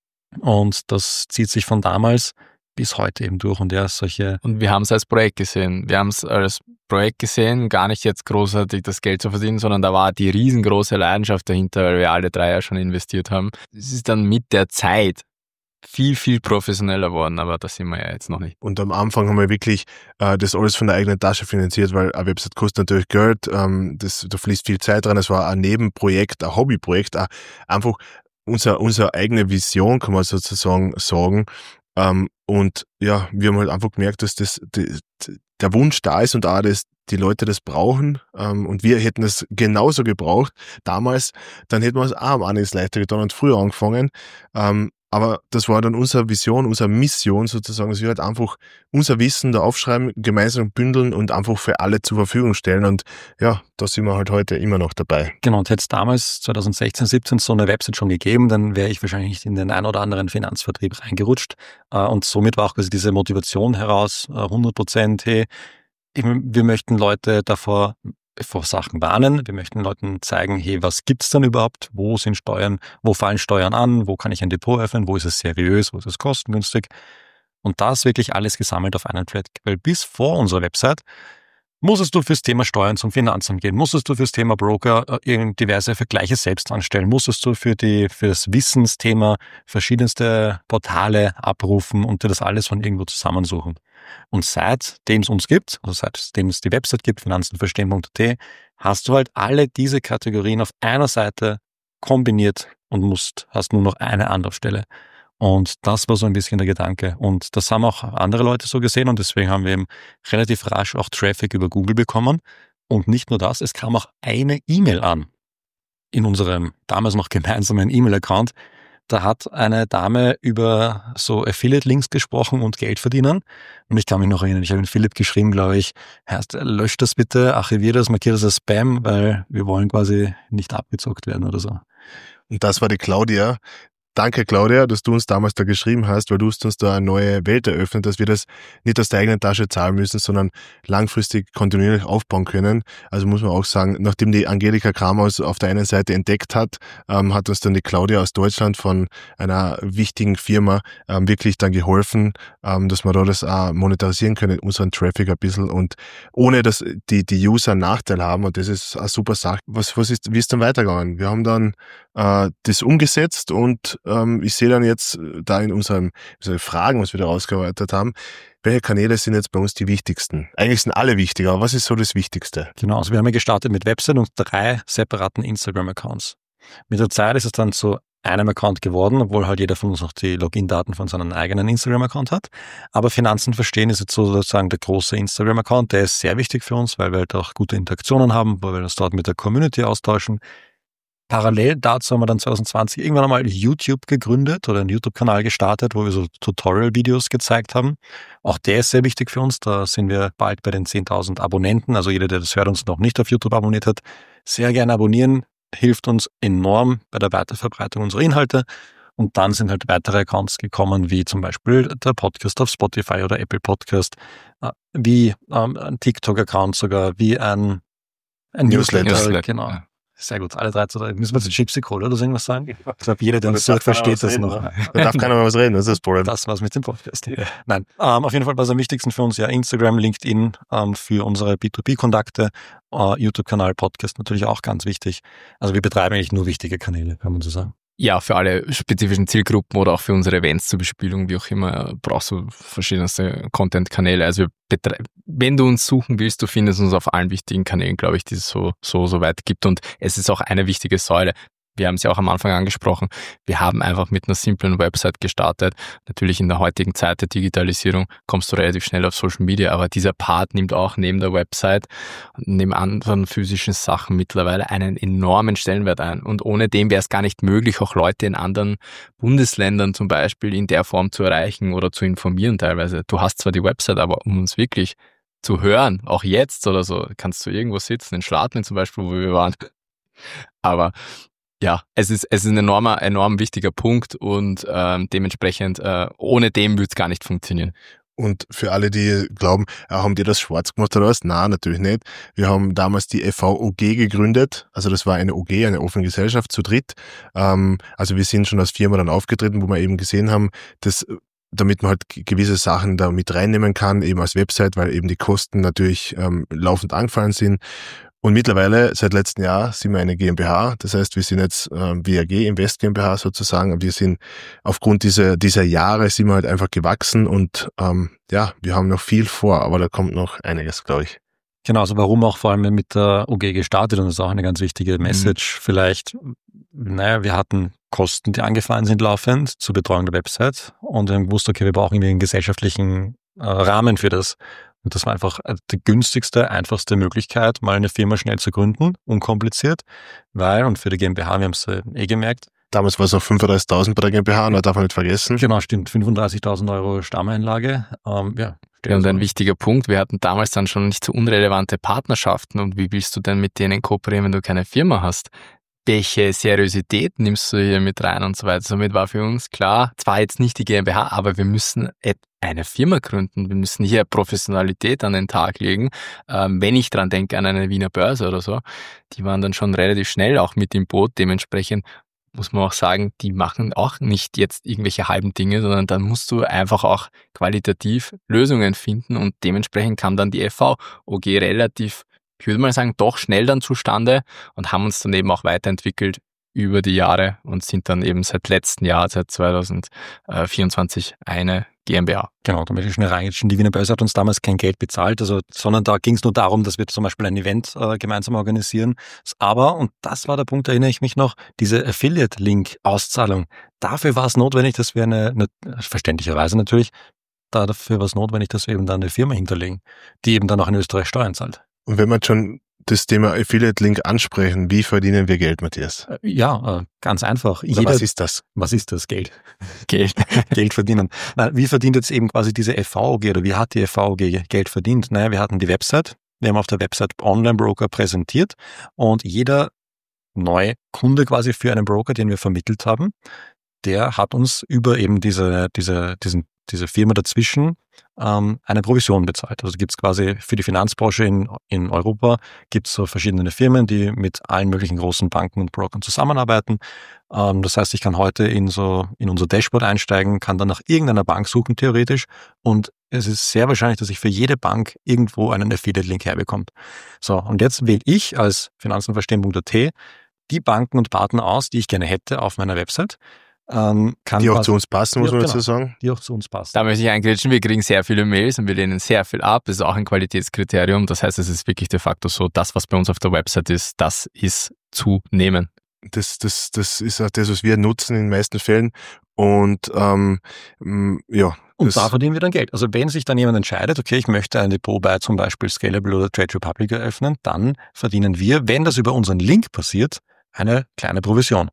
Und das zieht sich von damals bis heute eben durch, und ja, solche... Und wir haben es als Projekt gesehen. Wir haben es als Projekt gesehen, gar nicht jetzt großartig das Geld zu verdienen, sondern da war die riesengroße Leidenschaft dahinter, weil wir alle drei ja schon investiert haben. Es ist dann mit der Zeit viel, viel professioneller geworden, aber das sind wir ja jetzt noch nicht. Und am Anfang haben wir wirklich äh, das alles von der eigenen Tasche finanziert, weil eine Website kostet natürlich Geld, ähm, das, da fließt viel Zeit rein, es war ein Nebenprojekt, ein Hobbyprojekt, auch einfach Unser, unsere eigene Vision, kann man sozusagen sagen. Ähm, und ja, wir haben halt einfach gemerkt, dass das, die, der Wunsch da ist und auch, dass die Leute das brauchen. Ähm, und wir hätten es genauso gebraucht damals, dann hätten wir es auch am einiges leichter getan und früher angefangen. Ähm, aber das war dann unsere Vision, unsere Mission sozusagen, dass wir halt einfach unser Wissen da aufschreiben, gemeinsam bündeln und einfach für alle zur Verfügung stellen. Und ja, da sind wir halt heute immer noch dabei. Genau, und hätte es damals zwanzig sechzehn, siebzehn so eine Website schon gegeben, dann wäre ich wahrscheinlich nicht in den ein oder anderen Finanzvertrieb reingerutscht. Und somit war auch quasi diese Motivation heraus, hundert Prozent, hey, wir möchten Leute davor vor Sachen warnen. Wir möchten Leuten zeigen, hey, was gibt's denn überhaupt? Wo sind Steuern? Wo fallen Steuern an? Wo kann ich ein Depot öffnen? Wo ist es seriös? Wo ist es kostengünstig? Und das wirklich alles gesammelt auf einen Flat. Weil bis vor unserer Website musstest du fürs Thema Steuern zum Finanzamt gehen, musstest du fürs Thema Broker äh, diverse Vergleiche selbst anstellen, musstest du für die für das Wissensthema verschiedenste Portale abrufen und dir das alles von irgendwo zusammensuchen. Und seitdem es uns gibt, also seitdem es die Website gibt, finanzen verstehen punkt a t, hast du halt alle diese Kategorien auf einer Seite kombiniert und musst, hast nur noch eine Anlaufstelle. Und das war so ein bisschen der Gedanke. Und das haben auch andere Leute so gesehen, und deswegen haben wir eben relativ rasch auch Traffic über Google bekommen. Und nicht nur das, es kam auch eine E-Mail an in unserem damals noch gemeinsamen E-Mail-Account. Da hat eine Dame über so Affiliate-Links gesprochen und Geld verdienen. Und ich kann mich noch erinnern, ich habe den Philipp geschrieben, glaube ich, heißt, löscht das bitte, archiviert das, markiert das als Spam, weil wir wollen quasi nicht abgezockt werden oder so. Und das war die Claudia. Danke, Claudia, dass du uns damals da geschrieben hast, weil du hast uns da eine neue Welt eröffnet, dass wir das nicht aus der eigenen Tasche zahlen müssen, sondern langfristig kontinuierlich aufbauen können. Also muss man auch sagen, nachdem die Angelika Kramer uns auf der einen Seite entdeckt hat, ähm, hat uns dann die Claudia aus Deutschland von einer wichtigen Firma ähm, wirklich dann geholfen, ähm, dass wir da das auch monetarisieren können, unseren Traffic ein bisschen, und ohne dass die, die User einen Nachteil haben, und das ist eine super Sache. Was, was ist, wie ist dann weitergegangen? Wir haben dann äh, das umgesetzt, und ähm, ich sehe dann jetzt da in unseren, unseren Fragen, was wir da rausgearbeitet haben, welche Kanäle sind jetzt bei uns die wichtigsten? Eigentlich sind alle wichtig, aber was ist so das Wichtigste? Genau, also wir haben ja gestartet mit Website und drei separaten Instagram-Accounts. Mit der Zeit ist es dann zu einem Account geworden, obwohl halt jeder von uns noch die Login-Daten von seinem eigenen Instagram-Account hat. Aber Finanzen verstehen ist jetzt sozusagen der große Instagram-Account. Der ist sehr wichtig für uns, weil wir halt auch gute Interaktionen haben, weil wir uns dort mit der Community austauschen. Parallel dazu haben wir dann zwanzig zwanzig irgendwann einmal YouTube gegründet oder einen YouTube-Kanal gestartet, wo wir so Tutorial-Videos gezeigt haben. Auch der ist sehr wichtig für uns. Da sind wir bald bei den zehntausend Abonnenten. Also jeder, der das hört und uns noch nicht auf YouTube abonniert hat, sehr gerne abonnieren. Hilft uns enorm bei der Weiterverbreitung unserer Inhalte. Und dann sind halt weitere Accounts gekommen, wie zum Beispiel der Podcast auf Spotify oder Apple Podcast, wie ähm, ein TikTok-Account sogar, wie ein, ein Newsletter. Newsletter. Genau. Ja. Sehr gut, alle drei zu drei. Müssen wir zu Gypsy Cola oder so irgendwas sagen? Ich glaube, jeder, der uns hört, versteht das noch. Da darf keiner mehr was reden, das ist das Problem. Das war's mit dem Podcast. Ja. Nein, ähm, auf jeden Fall war es am wichtigsten für uns ja Instagram, LinkedIn ähm, für unsere B zwei B-Kontakte, äh, YouTube-Kanal, Podcast natürlich auch ganz wichtig. Also wir betreiben eigentlich nur wichtige Kanäle, kann man so sagen. Ja, für alle spezifischen Zielgruppen oder auch für unsere Events zur Bespielung, wie auch immer, brauchst du verschiedenste Content-Kanäle. Also betre- wenn du uns suchen willst, du findest uns auf allen wichtigen Kanälen, glaube ich, die es so, so, so weit gibt. Und es ist auch eine wichtige Säule. Wir haben es ja auch am Anfang angesprochen. Wir haben einfach mit einer simplen Website gestartet. Natürlich in der heutigen Zeit der Digitalisierung kommst du relativ schnell auf Social Media, aber dieser Part nimmt auch neben der Website, neben anderen physischen Sachen mittlerweile einen enormen Stellenwert ein. Und ohne den wäre es gar nicht möglich, auch Leute in anderen Bundesländern zum Beispiel in der Form zu erreichen oder zu informieren teilweise. Du hast zwar die Website, aber um uns wirklich zu hören, auch jetzt oder so, kannst du irgendwo sitzen, in Schladming zum Beispiel, wo wir waren. Aber ja, es ist es ist ein enormer, enorm wichtiger Punkt und ähm, dementsprechend, äh, ohne dem würde es gar nicht funktionieren. Und für alle, die glauben, ja, haben die das schwarz gemacht oder was? Nein, natürlich nicht. Wir haben damals die F V O G gegründet, also das war eine O G, eine offene Gesellschaft zu dritt. Ähm, also wir sind schon als Firma dann aufgetreten, wo wir eben gesehen haben, dass damit man halt gewisse Sachen da mit reinnehmen kann, eben als Website, weil eben die Kosten natürlich ähm, laufend angefallen sind. Und mittlerweile, seit letztem Jahr, sind wir eine GmbH. Das heißt, wir sind jetzt ähm, W A G, Invest GmbH sozusagen. Und wir sind aufgrund dieser dieser Jahre sind wir halt einfach gewachsen und ähm, ja, wir haben noch viel vor, aber da kommt noch einiges, glaube ich. Genau, also warum auch vor allem mit der O G gestartet und das ist auch eine ganz wichtige Message. Mhm. Vielleicht, naja, wir hatten Kosten, die angefallen sind laufend zur Betreuung der Website und wir haben gewusst, okay, wir brauchen irgendwie einen gesellschaftlichen äh, Rahmen für das. Und das war einfach die günstigste, einfachste Möglichkeit, mal eine Firma schnell zu gründen, unkompliziert, weil, und für die GmbH, wir haben es eh gemerkt. Damals war es noch fünfunddreißigtausend bei der GmbH, und das darf man nicht vergessen. Genau, stimmt, fünfunddreißigtausend Euro Stammeinlage. Ähm, ja, ja, und ein wichtiger Punkt, wir hatten damals dann schon nicht so unrelevante Partnerschaften und wie willst du denn mit denen kooperieren, wenn du keine Firma hast? Welche Seriosität nimmst du hier mit rein und so weiter. Somit war für uns klar, zwar jetzt nicht die GmbH, aber wir müssen eine Firma gründen. Wir müssen hier Professionalität an den Tag legen. Ähm, wenn ich dran denke an eine Wiener Börse oder so, die waren dann schon relativ schnell auch mit im Boot. Dementsprechend muss man auch sagen, die machen auch nicht jetzt irgendwelche halben Dinge, sondern dann musst du einfach auch qualitativ Lösungen finden und dementsprechend kam dann die F V O G relativ, ich würde mal sagen, doch schnell dann zustande und haben uns dann eben auch weiterentwickelt über die Jahre und sind dann eben seit letztem Jahr, seit zwanzig vierundzwanzig, eine GmbH. Genau, da möchte ich schnell reingehen. Die Wiener Börse hat uns damals kein Geld bezahlt, also, sondern da ging es nur darum, dass wir zum Beispiel ein Event äh, gemeinsam organisieren. Aber, und das war der Punkt, da erinnere ich mich noch, diese Affiliate-Link-Auszahlung, dafür war es notwendig, dass wir eine, eine verständlicherweise natürlich, dafür war es notwendig, dass wir eben dann eine Firma hinterlegen, die eben dann auch in Österreich Steuern zahlt. Und wenn man schon das Thema Affiliate-Link ansprechen, wie verdienen wir Geld, Matthias? Ja, ganz einfach. Jeder, was ist das? Was ist das? Geld. Geld. Geld verdienen. Nein, wie verdient jetzt eben quasi diese F V O G oder wie hat die F V O G Geld verdient? Naja, wir hatten die Website, wir haben auf der Website Online-Broker präsentiert und jeder neue Kunde quasi für einen Broker, den wir vermittelt haben, der hat uns über eben diese, diese, diesen, diese Firma dazwischen ähm, eine Provision bezahlt. Also gibt es quasi für die Finanzbranche in, in Europa gibt es so verschiedene Firmen, die mit allen möglichen großen Banken und Brokern zusammenarbeiten. Ähm, das heißt, ich kann heute in so in unser Dashboard einsteigen, kann dann nach irgendeiner Bank suchen theoretisch und es ist sehr wahrscheinlich, dass ich für jede Bank irgendwo einen Affiliate-Link herbekomme. So, und jetzt wähle ich als finanzenverstehen punkt a t die Banken und Partner aus, die ich gerne hätte auf meiner Website. Ähm, kann die auch was, zu uns passen, muss ja, man genau, dazu sagen. Die auch zu uns passen. Da möchte ich eingrätschen, wir kriegen sehr viele Mails und wir lehnen sehr viel ab. Das ist auch ein Qualitätskriterium. Das heißt, es ist wirklich de facto so, das, was bei uns auf der Website ist, das ist zu nehmen. das, das, das ist auch das, was wir nutzen in den meisten Fällen. Und ähm, ja. Und da verdienen wir dann Geld. Also wenn sich dann jemand entscheidet, okay, ich möchte ein Depot bei zum Beispiel Scalable oder Trade Republic eröffnen, dann verdienen wir, wenn das über unseren Link passiert, eine kleine Provision.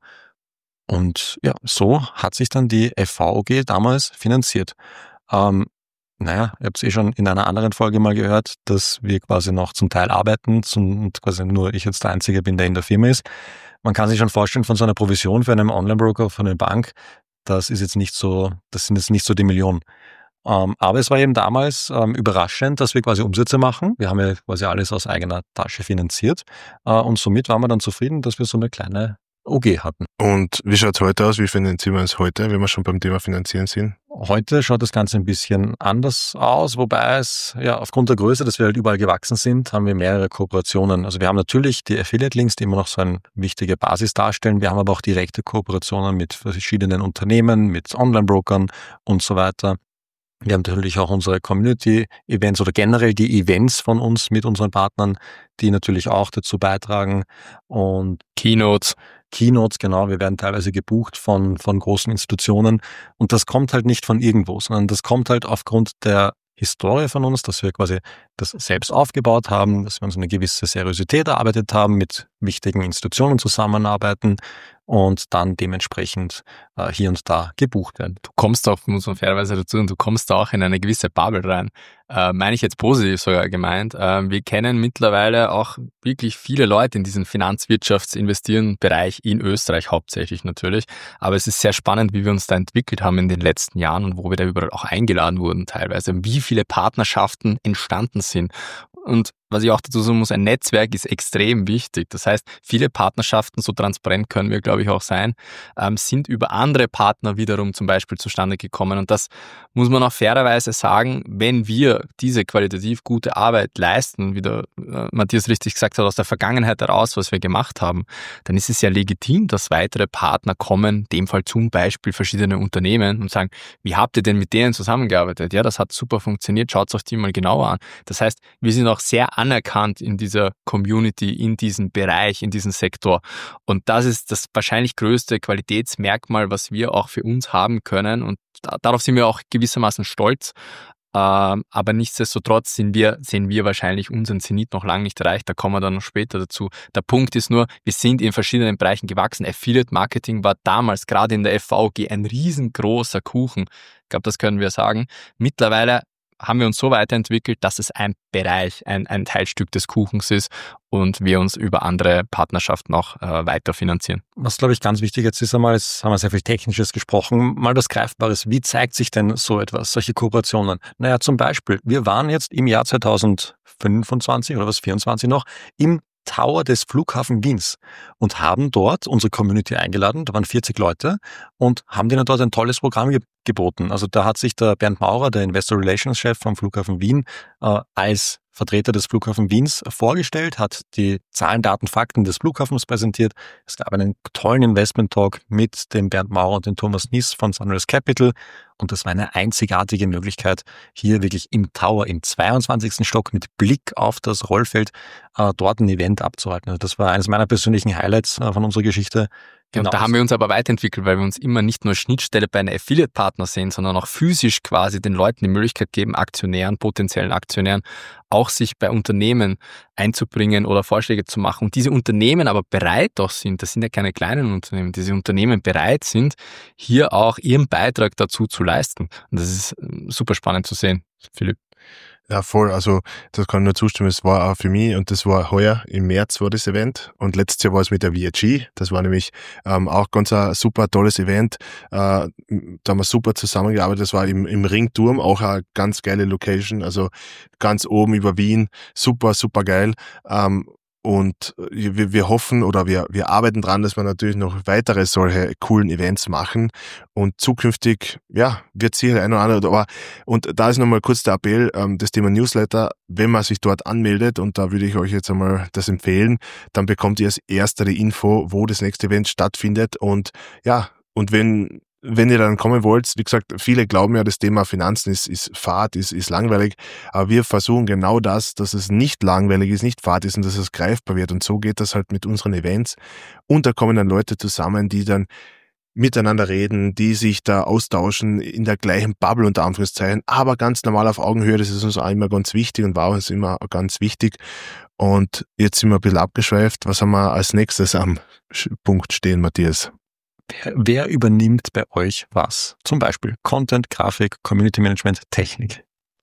Und ja, so hat sich dann die F V O G damals finanziert. Ähm, naja, ihr habt es eh schon in einer anderen Folge mal gehört, dass wir quasi noch zum Teil arbeiten und quasi nur ich jetzt der Einzige bin, der in der Firma ist. Man kann sich schon vorstellen, von so einer Provision für einen Online-Broker, von einer Bank, das ist jetzt nicht so, das sind jetzt nicht so die Millionen. Ähm, aber es war eben damals ähm, überraschend, dass wir quasi Umsätze machen. Wir haben ja quasi alles aus eigener Tasche finanziert. Äh, und somit waren wir dann zufrieden, dass wir so eine kleine O G hatten. Und wie schaut es heute aus? Wie finanzieren wir uns heute, wenn wir schon beim Thema Finanzieren sind? Heute schaut das Ganze ein bisschen anders aus, wobei es ja aufgrund der Größe, dass wir halt überall gewachsen sind, haben wir mehrere Kooperationen. Also wir haben natürlich die Affiliate-Links, die immer noch so eine wichtige Basis darstellen. Wir haben aber auch direkte Kooperationen mit verschiedenen Unternehmen, mit Online-Brokern und so weiter. Wir haben natürlich auch unsere Community-Events oder generell die Events von uns mit unseren Partnern, die natürlich auch dazu beitragen. Und Keynotes. Keynotes, genau. Wir werden teilweise gebucht von, von großen Institutionen. Und das kommt halt nicht von irgendwo, sondern das kommt halt aufgrund der Historie von uns, dass wir quasi das selbst aufgebaut haben, dass wir uns eine gewisse Seriosität erarbeitet haben, mit wichtigen Institutionen zusammenarbeiten und dann dementsprechend äh, hier und da gebucht werden. Du kommst auch, muss man fairerweise dazu, und du kommst da auch in eine gewisse Bubble rein. Äh, meine ich jetzt positiv sogar gemeint. Äh, wir kennen mittlerweile auch wirklich viele Leute in diesem Finanzwirtschafts-Investieren-Bereich in Österreich hauptsächlich natürlich. Aber es ist sehr spannend, wie wir uns da entwickelt haben in den letzten Jahren und wo wir da überall auch eingeladen wurden teilweise. Wie viele Partnerschaften entstanden sind. Und was ich auch dazu sagen muss, ein Netzwerk ist extrem wichtig. Das heißt, viele Partnerschaften, so transparent können wir, glaube ich, auch sein, ähm, sind über andere Partner wiederum zum Beispiel zustande gekommen. Und das muss man auch fairerweise sagen, wenn wir diese qualitativ gute Arbeit leisten, wie der äh, Matthias richtig gesagt hat, aus der Vergangenheit heraus, was wir gemacht haben, dann ist es ja legitim, dass weitere Partner kommen, in dem Fall zum Beispiel verschiedene Unternehmen und sagen, wie habt ihr denn mit denen zusammengearbeitet? Ja, das hat super funktioniert, schaut euch die mal genauer an. Das heißt, wir sind auch sehr anerkannt in dieser Community, in diesem Bereich, in diesem Sektor. Und das ist das wahrscheinlich größte Qualitätsmerkmal, was wir auch für uns haben können. Und darauf sind wir auch gewissermaßen stolz. Ähm, aber nichtsdestotrotz sind wir, sehen wir wahrscheinlich unseren Zenit noch lange nicht erreicht. Da kommen wir dann noch später dazu. Der Punkt ist nur, wir sind in verschiedenen Bereichen gewachsen. Affiliate Marketing war damals gerade in der F V O G ein riesengroßer Kuchen. Ich glaube, das können wir sagen. Mittlerweile haben wir uns so weiterentwickelt, dass es ein Bereich, ein, ein Teilstück des Kuchens ist und wir uns über andere Partnerschaften auch äh, weiter finanzieren. Was, glaube ich, ganz wichtig jetzt ist einmal, jetzt haben wir sehr viel Technisches gesprochen, mal was Greifbares. Wie zeigt sich denn so etwas, solche Kooperationen? Naja, zum Beispiel, wir waren jetzt im Jahr zweitausendfünfundzwanzig oder was, vierundzwanzig noch, im Tower des Flughafen Wiens und haben dort unsere Community eingeladen, da waren vierzig Leute und haben denen dort ein tolles Programm ge- geboten. Also da hat sich der Bernd Maurer, der Investor Relations Chef vom Flughafen Wien, äh, als Vertreter des Flughafen Wiens vorgestellt, hat die Zahlen, Daten, Fakten des Flughafens präsentiert. Es gab einen tollen Investment-Talk mit dem Bernd Maurer und dem Thomas Nies von Sunrise Capital. Und das war eine einzigartige Möglichkeit, hier wirklich im Tower, im zweiundzwanzigsten Stock mit Blick auf das Rollfeld, äh, dort ein Event abzuhalten. Also das war eines meiner persönlichen Highlights äh, von unserer Geschichte. Genau. Und da haben wir uns aber weiterentwickelt, weil wir uns immer nicht nur Schnittstelle bei einem Affiliate-Partner sehen, sondern auch physisch quasi den Leuten die Möglichkeit geben, Aktionären, potenziellen Aktionären, auch sich bei Unternehmen einzubringen oder Vorschläge zu machen. Und diese Unternehmen aber bereit auch sind, das sind ja keine kleinen Unternehmen, diese Unternehmen bereit sind, hier auch ihren Beitrag dazu zu leisten. Und das ist super spannend zu sehen, Philipp. Ja, voll. Also, das kann ich nur zustimmen. Es war auch für mich, und das war heuer, im März war das Event. Und letztes Jahr war es mit der V I G. Das war nämlich ähm, auch ganz ein super tolles Event. Äh, da haben wir super zusammengearbeitet. Das war im, im Ringturm, auch eine ganz geile Location. Also, ganz oben über Wien. Super, super geil. Ähm, Und wir, wir hoffen oder wir, wir arbeiten dran, dass wir natürlich noch weitere solche coolen Events machen. Und zukünftig, ja, wird sicher ein oder andere. Aber, und da ist nochmal kurz der Appell, ähm, das Thema Newsletter, wenn man sich dort anmeldet, und da würde ich euch jetzt einmal das empfehlen, dann bekommt ihr als erster die Info, wo das nächste Event stattfindet. Und ja, und wenn wenn ihr dann kommen wollt, wie gesagt, viele glauben ja, das Thema Finanzen ist, ist fad, ist, ist langweilig, aber wir versuchen genau das, dass es nicht langweilig ist, nicht fad ist und dass es greifbar wird. Und so geht das halt mit unseren Events. Und da kommen dann Leute zusammen, die dann miteinander reden, die sich da austauschen in der gleichen Bubble unter Anführungszeichen, aber ganz normal auf Augenhöhe. Das ist uns auch immer ganz wichtig und war uns immer ganz wichtig. Und jetzt sind wir ein bisschen abgeschweift. Was haben wir als nächstes am Punkt stehen, Matthias? Wer, wer übernimmt bei euch was? Zum Beispiel Content, Grafik, Community Management, Technik.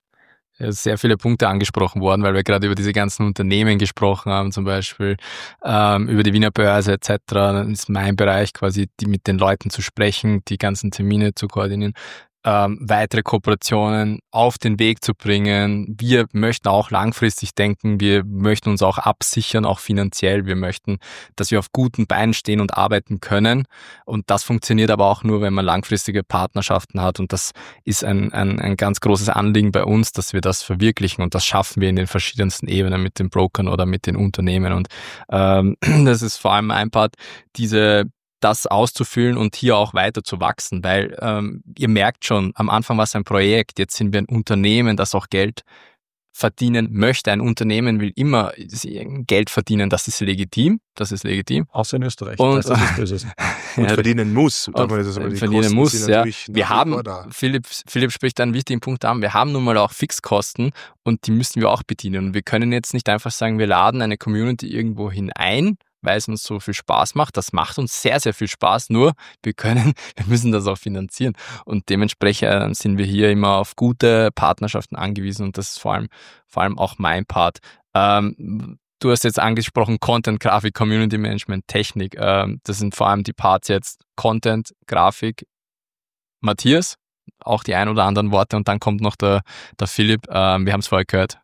Sehr viele Punkte angesprochen worden, weil wir gerade über diese ganzen Unternehmen gesprochen haben, zum Beispiel ähm, über die Wiener Börse et cetera. Dann ist mein Bereich quasi, die mit den Leuten zu sprechen, die ganzen Termine zu koordinieren, ähm, weitere Kooperationen auf den Weg zu bringen. Wir möchten auch langfristig denken, wir möchten uns auch absichern, auch finanziell. Wir möchten, dass wir auf guten Beinen stehen und arbeiten können. Und das funktioniert aber auch nur, wenn man langfristige Partnerschaften hat. Und das ist ein, ein, ein ganz großes Anliegen bei uns, dass wir das verwirklichen. Und das schaffen wir in den verschiedensten Ebenen mit den Brokern oder mit den Unternehmen. Und ähm, das ist vor allem ein Part, diese das auszufüllen und hier auch weiter zu wachsen, weil ähm, ihr merkt schon, am Anfang war es ein Projekt, jetzt sind wir ein Unternehmen, das auch Geld verdienen möchte. Ein Unternehmen will immer Geld verdienen, das ist legitim, das ist legitim. Außer in Österreich, und, das ist das Böse. Und ja, verdienen muss. Und das verdienen muss, ja. Wir haben, Philipp, Philipp spricht einen wichtigen Punkt an, wir haben nun mal auch Fixkosten und die müssen wir auch bedienen. Und wir können jetzt nicht einfach sagen, wir laden eine Community irgendwo hinein, weil es uns so viel Spaß macht. Das macht uns sehr, sehr viel Spaß, nur wir können, wir müssen das auch finanzieren. Und dementsprechend sind wir hier immer auf gute Partnerschaften angewiesen und das ist vor allem, vor allem auch mein Part. Ähm, du hast jetzt angesprochen Content, Grafik, Community Management, Technik. Ähm, das sind vor allem die Parts jetzt Content, Grafik, Matthias, auch die ein oder anderen Worte und dann kommt noch der, der Philipp. Ähm, wir haben es vorher gehört.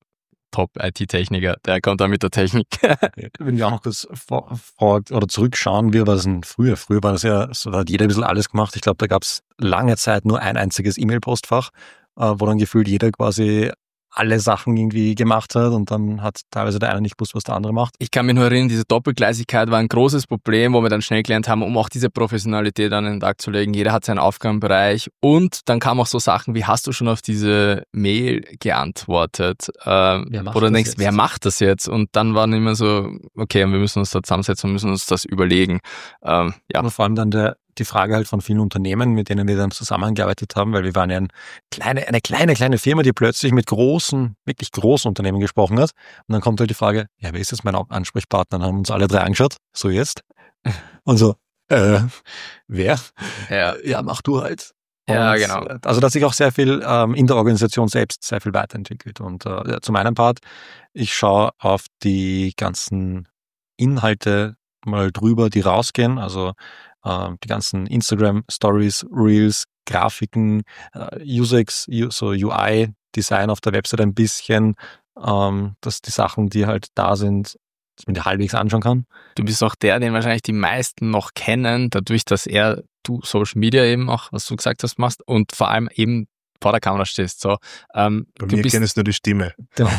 Top-I T-Techniker, der kommt da mit der Technik. Wenn wir auch noch kurz vor, vor oder zurückschauen, wie war das denn früher? Früher war das ja, so hat jeder ein bisschen alles gemacht. Ich glaube, da gab es lange Zeit nur ein einziges E-Mail-Postfach, äh, wo dann gefühlt jeder quasi alle Sachen irgendwie gemacht hat und dann hat teilweise der eine nicht gewusst, was der andere macht. Ich kann mich nur erinnern, diese Doppelgleisigkeit war ein großes Problem, wo wir dann schnell gelernt haben, um auch diese Professionalität an den Tag zu legen. Jeder hat seinen Aufgabenbereich und dann kamen auch so Sachen wie, hast du schon auf diese Mail geantwortet? Ähm, oder du denkst, jetzt? Wer macht das jetzt? Und dann waren immer so, okay, wir müssen uns da zusammensetzen und müssen uns das überlegen. Ähm, ja. Und vor allem dann der die Frage halt von vielen Unternehmen, mit denen wir dann zusammengearbeitet haben, weil wir waren ja ein kleine, eine kleine, kleine Firma, die plötzlich mit großen, wirklich großen Unternehmen gesprochen hat. Und dann kommt halt die Frage, ja, wer ist jetzt mein Ansprechpartner? Dann haben uns alle drei angeschaut, so jetzt. Und so, äh, wer? Ja, ja mach du halt. Und ja, genau. Also da hat sich auch sehr viel ähm, in der Organisation selbst sehr viel weiterentwickelt. Und äh, zu meinem Part, ich schaue auf die ganzen Inhalte mal drüber, die rausgehen, also die ganzen Instagram-Stories, Reels, Grafiken, U X, so U I-Design auf der Website ein bisschen, ähm, dass die Sachen, die halt da sind, dass man die halbwegs anschauen kann. Du bist auch der, den wahrscheinlich die meisten noch kennen, dadurch, dass er, du Social Media eben auch, was du gesagt hast, machst und vor allem eben vor der Kamera stehst. So, ähm, Bei du mir bist kennst nur die Stimme.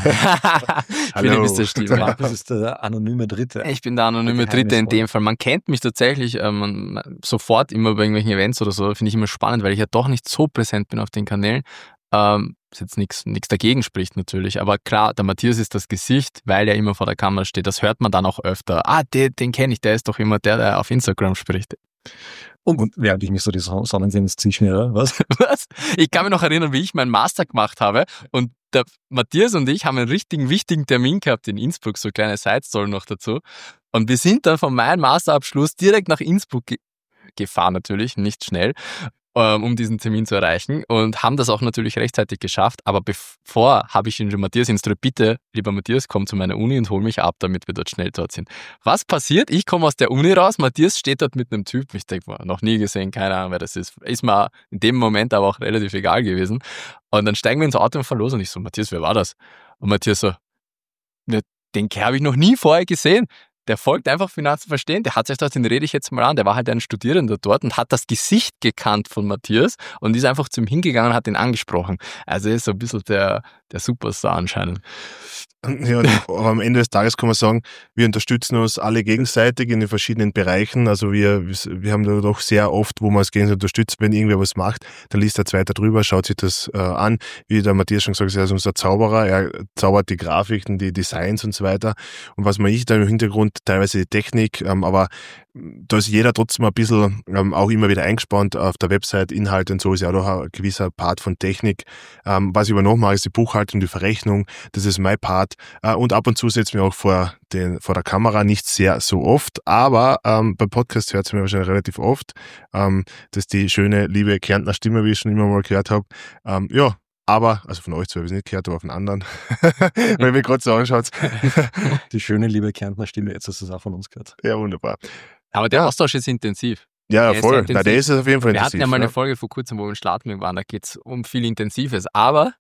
Philipp ist der Stimme. Das ist der anonyme Dritte. Ich bin der anonyme Dritte in dem Fall. Man kennt mich tatsächlich ähm, sofort immer bei irgendwelchen Events oder so. Finde ich immer spannend, weil ich ja doch nicht so präsent bin auf den Kanälen. Ähm, was jetzt nichts nichts dagegen spricht natürlich. Aber klar, der Matthias ist das Gesicht, weil er immer vor der Kamera steht. Das hört man dann auch öfter. Ah, den, den kenne ich, der ist doch immer der, der auf Instagram spricht. Und, und während ich mich so die Sonnensehen ins Ziel schneide, was? Was? Ich kann mich noch erinnern, wie ich meinen Master gemacht habe und der Matthias und ich haben einen richtigen, wichtigen Termin gehabt in Innsbruck, so kleine Side-Story noch dazu. Und wir sind dann von meinem Masterabschluss direkt nach Innsbruck ge- gefahren natürlich, nicht schnell, ähm, um diesen Termin zu erreichen und haben das auch natürlich rechtzeitig geschafft. Aber bevor habe ich ihn schon Matthias instruiert, bitte, lieber Matthias, komm zu meiner Uni und hol mich ab, damit wir dort schnell dort sind. Was passiert? Ich komme aus der Uni raus, Matthias steht dort mit einem Typ, ich denke, noch nie gesehen, keine Ahnung, wer das ist. Ist mir in dem Moment aber auch relativ egal gewesen. Und dann steigen wir ins Auto und fahren los und ich so, Matthias, wer war das? Und Matthias so, den habe ich noch nie vorher gesehen. Der folgt einfach Finanzen verstehen, der hat sich dort, den rede ich jetzt mal an, der war halt ein Studierender dort und hat das Gesicht gekannt von Matthias und ist einfach zu ihm hingegangen und hat ihn angesprochen. Also er ist so ein bisschen der, der Superstar anscheinend. Ja, aber am Ende des Tages kann man sagen, wir unterstützen uns alle gegenseitig in den verschiedenen Bereichen. Also wir, wir haben da doch sehr oft, wo man uns gegenseitig unterstützt, wenn irgendwer was macht, dann liest der Zweite drüber, schaut sich das äh, an. Wie der Matthias schon gesagt hat, er ist unser Zauberer, er zaubert die Grafiken, die Designs und so weiter. Und was mache ich da im Hintergrund? Teilweise die Technik, ähm, aber da ist jeder trotzdem ein bisschen ähm, auch immer wieder eingespannt auf der Website, Inhalte und so ist ja auch noch ein gewisser Part von Technik. Ähm, was ich aber noch mache, ist die Buchhaltung, die Verrechnung, das ist mein Part. Äh, und ab und zu setze ich mich auch vor, den, vor der Kamera, nicht sehr so oft, aber ähm, beim Podcast hört es mir wahrscheinlich relativ oft, ähm, dass die schöne, liebe Kärntner Stimme, wie ich schon immer mal gehört habe, ähm, ja, aber, also von euch zwei habe ich es nicht gehört, aber von anderen, wenn ihr mich gerade so anschaut. Die schöne, liebe Kärntner Stimme, jetzt hast du es auch von uns gehört. Ja, wunderbar. Aber der Austausch ist intensiv. Ja, der voll. Ist Na, der ist auf jeden Fall intensiv. Wir hatten ja mal eine ne? Folge vor kurzem, wo wir in Schladming waren, da geht es um viel Intensives. Aber,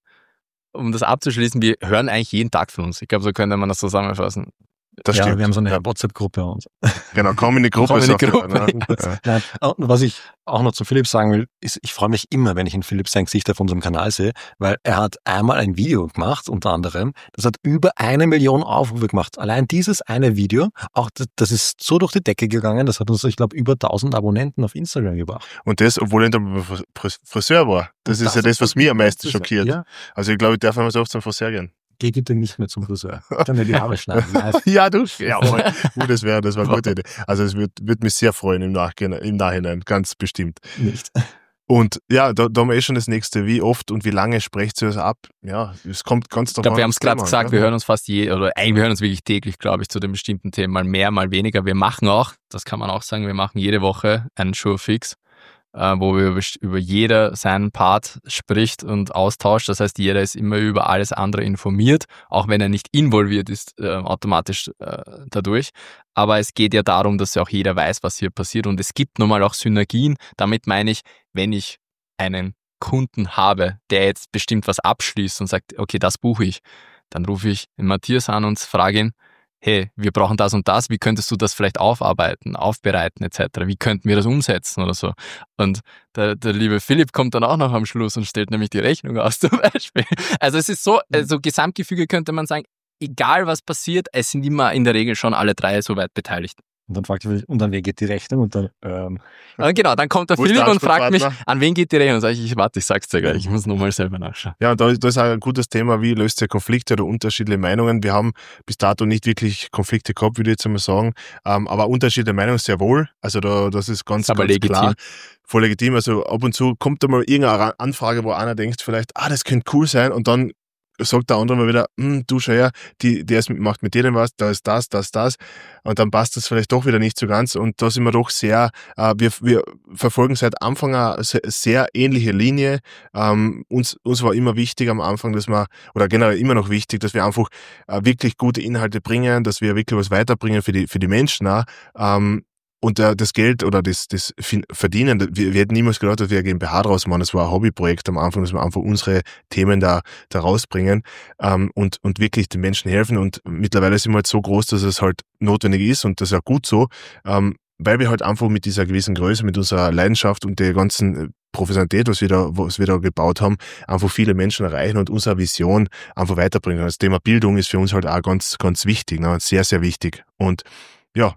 um das abzuschließen, wir hören eigentlich jeden Tag von uns. Ich glaube, so könnte man das zusammenfassen. Das ja, stimmt. wir haben so eine ja. WhatsApp-Gruppe und Genau, komm in die Gruppe. Komm in die sagt Gruppe. er, ne? Ja. Nein, und was ich auch noch zu Philipp sagen will, ist, ich freue mich immer, wenn ich in Philipp sein Gesicht auf unserem Kanal sehe, weil er hat einmal ein Video gemacht, unter anderem, das hat über eine Million Aufrufe gemacht. Allein dieses eine Video, auch das, das ist so durch die Decke gegangen, das hat uns, ich glaube, über tausend Abonnenten auf Instagram gebracht. Und das, obwohl er beim Friseur war. Das Und ist ja das, was mich am meisten ist- schockiert. Ja, Also ich glaube, ich darf einmal so oft zum Friseur gehen. geh bitte nicht mehr zum Friseur. Ich kann mir die Haare schneiden. Live. Ja, du. Ja, voll. Gut, das wäre das wär eine gute Idee. Also es wird, wird mich sehr freuen im Nachhinein, im Nachhinein, ganz bestimmt. Nicht. Und ja, da, da haben wir eh schon das nächste. Wie oft und wie lange sprecht ihr das ab? Ja, es kommt ganz Ich glaube, wir haben es gerade gesagt, ja. wir hören uns fast je, oder eigentlich wir hören uns wirklich täglich, glaube ich, zu den bestimmten Themen, mal mehr, mal weniger. Wir machen auch, das kann man auch sagen, wir machen jede Woche einen Showfix, äh, wo wir über, über jeder seinen Part spricht und austauscht. Das heißt, jeder ist immer über alles andere informiert, auch wenn er nicht involviert ist, äh, automatisch äh, dadurch. Aber es geht ja darum, dass ja auch jeder weiß, was hier passiert. Und es gibt nun mal auch Synergien. Damit meine ich, wenn ich einen Kunden habe, der jetzt bestimmt was abschließt und sagt, okay, das buche ich, dann rufe ich den Matthias an und frage ihn, hey, wir brauchen das und das, wie könntest du das vielleicht aufarbeiten, aufbereiten et cetera? Wie könnten wir das umsetzen oder so? Und der, der liebe Philipp kommt dann auch noch am Schluss und stellt nämlich die Rechnung aus zum Beispiel. Also es ist so, also Gesamtgefüge könnte man sagen, egal was passiert, es sind immer in der Regel schon alle drei soweit beteiligt. Und dann fragt er, und dann wer geht die Rechnung? Und dann, ähm, Und genau, dann kommt der Wo ist Philipp der und fragt mich, Ansprechpartner? an wen geht die Rechnung? Und sage ich, ich warte, ich sag's dir gleich, ich muss nochmal selber nachschauen. Ja, da, da ist auch ein gutes Thema, wie löst ihr Konflikte oder unterschiedliche Meinungen. Wir haben bis dato nicht wirklich Konflikte gehabt, würde ich jetzt einmal sagen, ähm, aber unterschiedliche Meinungen sehr wohl. Also da, das ist ganz, Ist aber ganz legitim. klar. Voll legitim. Also ab und zu kommt da mal irgendeine Anfrage, wo einer denkt vielleicht, ah, das könnte cool sein und dann sagt der andere mal wieder, hm, du schau her, die, der ist, macht mit dir denn was, da ist das, das, das und dann passt das vielleicht doch wieder nicht so ganz und da sind wir doch sehr, äh, wir, wir verfolgen seit Anfang eine sehr, sehr ähnliche Linie. Ähm, uns, uns war immer wichtig am Anfang, dass wir, oder generell immer noch wichtig, dass wir einfach äh, wirklich gute Inhalte bringen, dass wir wirklich was weiterbringen für die, für die Menschen auch. Ähm, Und äh, das Geld oder das, das Verdienen, wir, wir hätten niemals gedacht, dass wir eine GmbH draus machen. Das war ein Hobbyprojekt am Anfang, dass wir einfach unsere Themen da, da rausbringen ähm, und, und wirklich den Menschen helfen. Und mittlerweile sind wir halt so groß, dass es halt notwendig ist und das ist auch gut so, ähm, weil wir halt einfach mit dieser gewissen Größe, mit unserer Leidenschaft und der ganzen Professionalität, was wir da, was wir da gebaut haben, einfach viele Menschen erreichen und unsere Vision einfach weiterbringen. Das Thema Bildung ist für uns halt auch ganz, ganz wichtig, ne? Sehr, sehr wichtig. Und ja,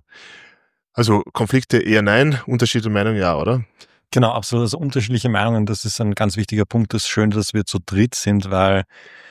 also Konflikte eher nein, unterschiedliche Meinungen ja, oder? Genau, absolut. Also unterschiedliche Meinungen, das ist ein ganz wichtiger Punkt. Es ist schön, dass wir zu dritt sind, weil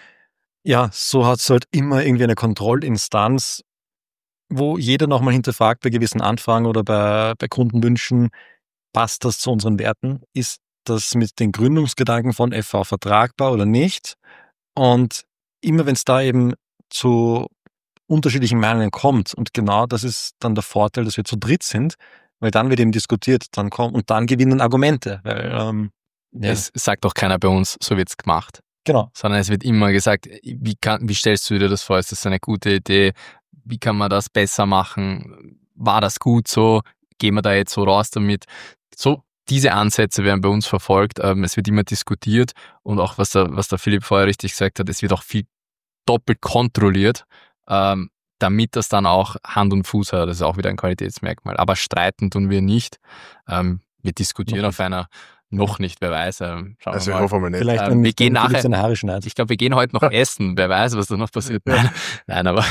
ja, so hat es halt immer irgendwie eine Kontrollinstanz, wo jeder nochmal hinterfragt bei gewissen Anfragen oder bei, bei Kundenwünschen, passt das zu unseren Werten? Ist das mit den Gründungsgedanken von F V vertragbar oder nicht? Und immer wenn es da eben zu unterschiedlichen Meinungen kommt. Und genau das ist dann der Vorteil, dass wir zu dritt sind, weil dann wird eben diskutiert, dann kommt und dann gewinnen Argumente. Weil, ähm, ja. Es sagt auch keiner bei uns, so wird's gemacht. Genau. Sondern es wird immer gesagt, wie, kann, wie stellst du dir das vor? Ist das eine gute Idee? Wie kann man das besser machen? War das gut so? Gehen wir da jetzt so raus damit? So, diese Ansätze werden bei uns verfolgt. Ähm, es wird immer diskutiert und auch, was der, was der Philipp vorher richtig gesagt hat, es wird auch viel doppelt kontrolliert, ähm, damit das dann auch Hand und Fuß hat. Das ist auch wieder ein Qualitätsmerkmal. Aber streiten tun wir nicht. Ähm, wir diskutieren auf einer Noch nicht, wer weiß. Ähm, schauen Also wir ich mal. hoffe mal nicht. Vielleicht, Ähm, wenn wir gehen Philipp nachher- seine Haare schneidet. Ich glaube, wir gehen heute noch essen. Wer weiß, was da noch passiert. Nein, nein aber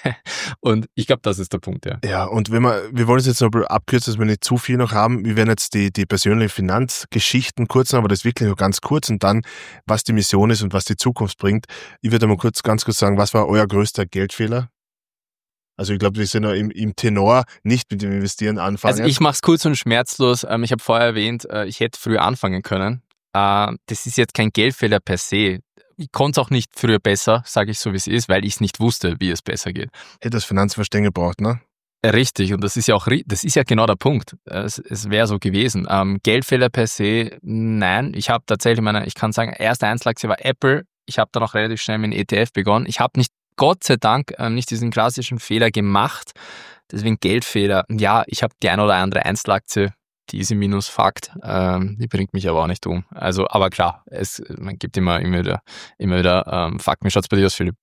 und ich glaube, das ist der Punkt, ja. Ja, und wenn wir, wir wollen es jetzt noch ein bisschen abkürzen, dass wir nicht zu viel noch haben. Wir werden jetzt die, die persönlichen Finanzgeschichten kurz, aber das wirklich nur ganz kurz und dann, was die Mission ist und was die Zukunft bringt. Ich würde mal kurz, ganz kurz sagen, was war euer größter Geldfehler? Also ich glaube, wir sind noch im, im Tenor nicht mit dem Investieren anfangen. Also ich mache es kurz und schmerzlos. Ähm, ich habe vorher erwähnt, äh, ich hätte früher anfangen können. Äh, das ist jetzt kein Geldfehler per se. Ich konnte es auch nicht früher besser, sage ich so, wie es ist, weil ich es nicht wusste, wie es besser geht. Hätte das Finanzverstehen gebraucht, ne? Richtig, und das ist ja auch, das ist ja genau der Punkt. Es, es wäre so gewesen. Ähm, Geldfehler per se, nein. Ich habe tatsächlich meine, ich kann sagen, erste Einzelaktie war Apple. Ich habe dann auch relativ schnell mit dem E T F begonnen. Ich habe nicht, Gott sei Dank, ähm, nicht diesen klassischen Fehler gemacht. Deswegen Geldfehler. Ja, ich habe die ein oder andere Einzelaktie, die ist im Minus, Fakt. Ähm, die bringt mich aber auch nicht um. Also, aber klar, es, man gibt immer, immer wieder, immer wieder ähm, Fakt. Wie schaut's bei dir aus, Philipp?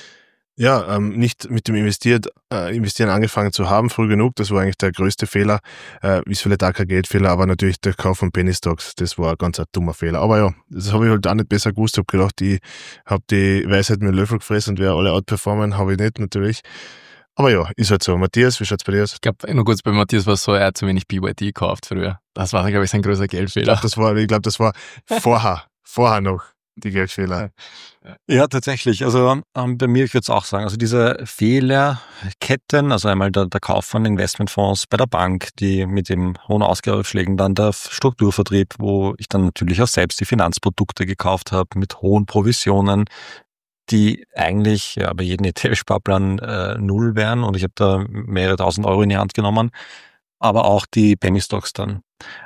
Ja, ähm, nicht mit dem Investiert, äh, Investieren angefangen zu haben, früh genug, das war eigentlich der größte Fehler. Äh, ist vielleicht auch kein Geldfehler, aber natürlich der Kauf von Penny Stocks, das war ein ganz ein dummer Fehler. Aber ja, das habe ich halt auch nicht besser gewusst. Ich habe gedacht, ich habe die Weisheit mit dem Löffel gefressen und werde alle outperformen, habe ich nicht natürlich. Aber ja, ist halt so. Matthias, wie schaut's bei dir aus? Ich glaube, nur kurz bei Matthias war es so, er hat zu wenig B Y D gekauft früher. Das war, glaube ich, sein größer Ich Geldfehler. glaube, das war, ich glaube, das war vorher, vorher noch die Geldfehler. Ja, tatsächlich. Also ähm, bei mir, ich würde es auch sagen, also diese Fehlerketten, also einmal der, der Kauf von Investmentfonds bei der Bank, die mit dem hohen Ausgabeaufschlägen, dann der Strukturvertrieb, wo ich dann natürlich auch selbst die Finanzprodukte gekauft habe mit hohen Provisionen, die eigentlich ja, bei jedem E T F-Sparplan äh, null wären und ich habe da mehrere tausend Euro in die Hand genommen, aber auch die Penny Stocks dann.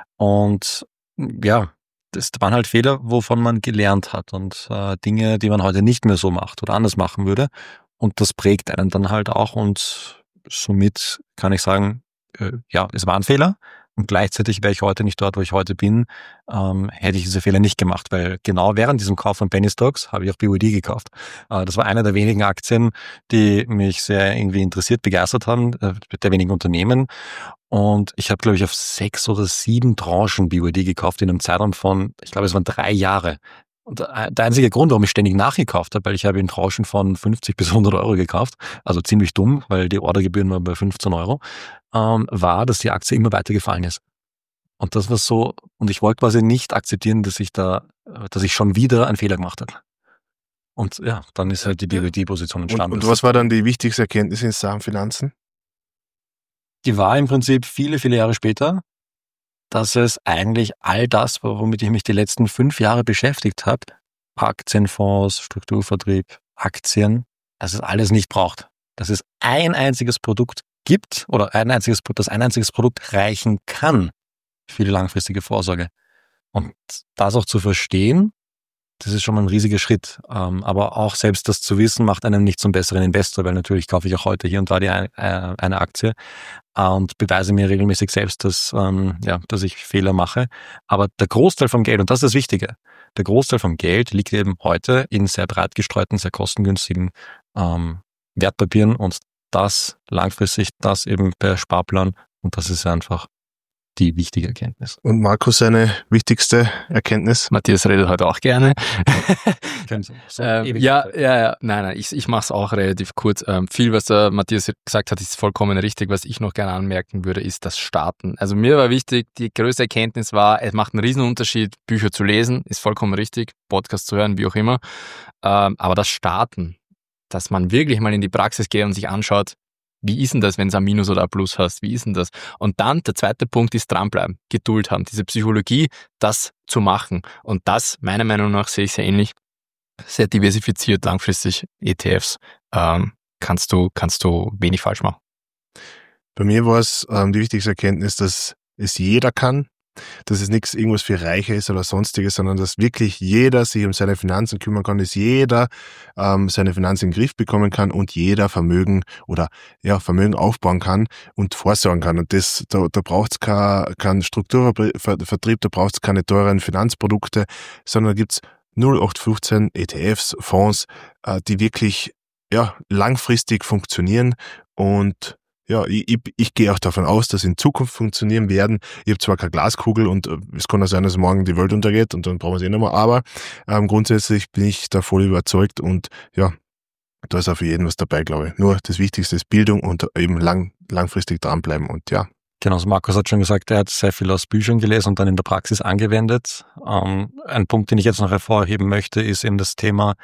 Und ja, das waren halt Fehler, wovon man gelernt hat und äh, Dinge, die man heute nicht mehr so macht oder anders machen würde. Und das prägt einen dann halt auch und somit kann ich sagen, äh, ja, es war ein Fehler und gleichzeitig wäre ich heute nicht dort, wo ich heute bin, ähm, hätte ich diese Fehler nicht gemacht, weil genau während diesem Kauf von Penny Stocks habe ich auch B Y D gekauft. Äh, das war eine der wenigen Aktien, die mich sehr irgendwie interessiert, begeistert haben, äh, der wenigen Unternehmen. Und ich habe, glaube ich, auf sechs oder sieben Tranchen B Y D gekauft in einem Zeitraum von, ich glaube, es waren drei Jahre. Und der einzige Grund, warum ich ständig nachgekauft habe, weil ich habe in Tranchen von fünfzig bis hundert Euro gekauft, also ziemlich dumm, weil die Ordergebühren waren bei fünfzehn Euro, ähm, war, dass die Aktie immer weiter gefallen ist. Und das war so, und ich wollte quasi nicht akzeptieren, dass ich da, dass ich schon wieder einen Fehler gemacht habe. Und ja, dann ist halt die B Y D-Position entstanden. Und, und was war dann die wichtigste Erkenntnis in Sachen Finanzen? Die war im Prinzip viele, viele Jahre später, dass es eigentlich all das, womit ich mich die letzten fünf Jahre beschäftigt habe, Aktienfonds, Strukturvertrieb, Aktien, dass es alles nicht braucht. Dass es ein einziges Produkt gibt oder ein einziges, dass ein einziges Produkt reichen kann für die langfristige Vorsorge. Und das auch zu verstehen, das ist schon mal ein riesiger Schritt. Aber auch selbst das zu wissen, macht einen nicht zum besseren Investor, weil natürlich kaufe ich auch heute hier und da die eine Aktie und beweise mir regelmäßig selbst, dass, ja, dass ich Fehler mache. Aber der Großteil vom Geld, und das ist das Wichtige, der Großteil vom Geld liegt eben heute in sehr breit gestreuten, sehr kostengünstigen ähm, Wertpapieren und das langfristig, das eben per Sparplan und das ist einfach die wichtige Erkenntnis. Und Markus, seine wichtigste Erkenntnis? Matthias redet heute auch gerne. So ähm, ja, ja, ja, nein, nein, ich, ich mache es auch relativ kurz. Ähm, viel, was der Matthias gesagt hat, ist vollkommen richtig. Was ich noch gerne anmerken würde, ist das Starten. Also mir war wichtig, die größte Erkenntnis war, es macht einen riesen Unterschied, Bücher zu lesen, ist vollkommen richtig, Podcast zu hören, wie auch immer. Ähm, aber das Starten, dass man wirklich mal in die Praxis geht und sich anschaut, wie ist denn das, wenn du ein Minus oder ein Plus hast? Wie ist denn das? Und dann, der zweite Punkt ist dranbleiben, Geduld haben, diese Psychologie, das zu machen. Und das, meiner Meinung nach, sehe ich sehr ähnlich, sehr diversifiziert, langfristig E T Fs, ähm, kannst du, kannst du wenig falsch machen. Bei mir war es ähm, die wichtigste Erkenntnis, dass es jeder kann, dass es nichts irgendwas für Reiche ist oder sonstiges, sondern dass wirklich jeder sich um seine Finanzen kümmern kann, dass jeder ähm, seine Finanzen in den Griff bekommen kann und jeder Vermögen oder ja Vermögen aufbauen kann und vorsorgen kann. Und das, da, da braucht es keinen kein Strukturvertrieb, da braucht es keine teuren Finanzprodukte, sondern da gibt's null acht fünfzehn E T Fs, Fonds, äh, die wirklich ja langfristig funktionieren und ja, ich, ich, ich gehe auch davon aus, dass in Zukunft funktionieren werden. Ich habe zwar keine Glaskugel und äh, es kann auch sein, dass morgen die Welt untergeht und dann brauchen wir es eh nochmal, aber ähm, grundsätzlich bin ich da voll überzeugt und ja, da ist auch für jeden was dabei, glaube ich. Nur das Wichtigste ist Bildung und eben lang, langfristig dranbleiben und ja. Genau, also Markus hat schon gesagt, er hat sehr viel aus Büchern gelesen und dann in der Praxis angewendet. Ähm, ein Punkt, den ich jetzt noch hervorheben möchte, ist eben das Thema,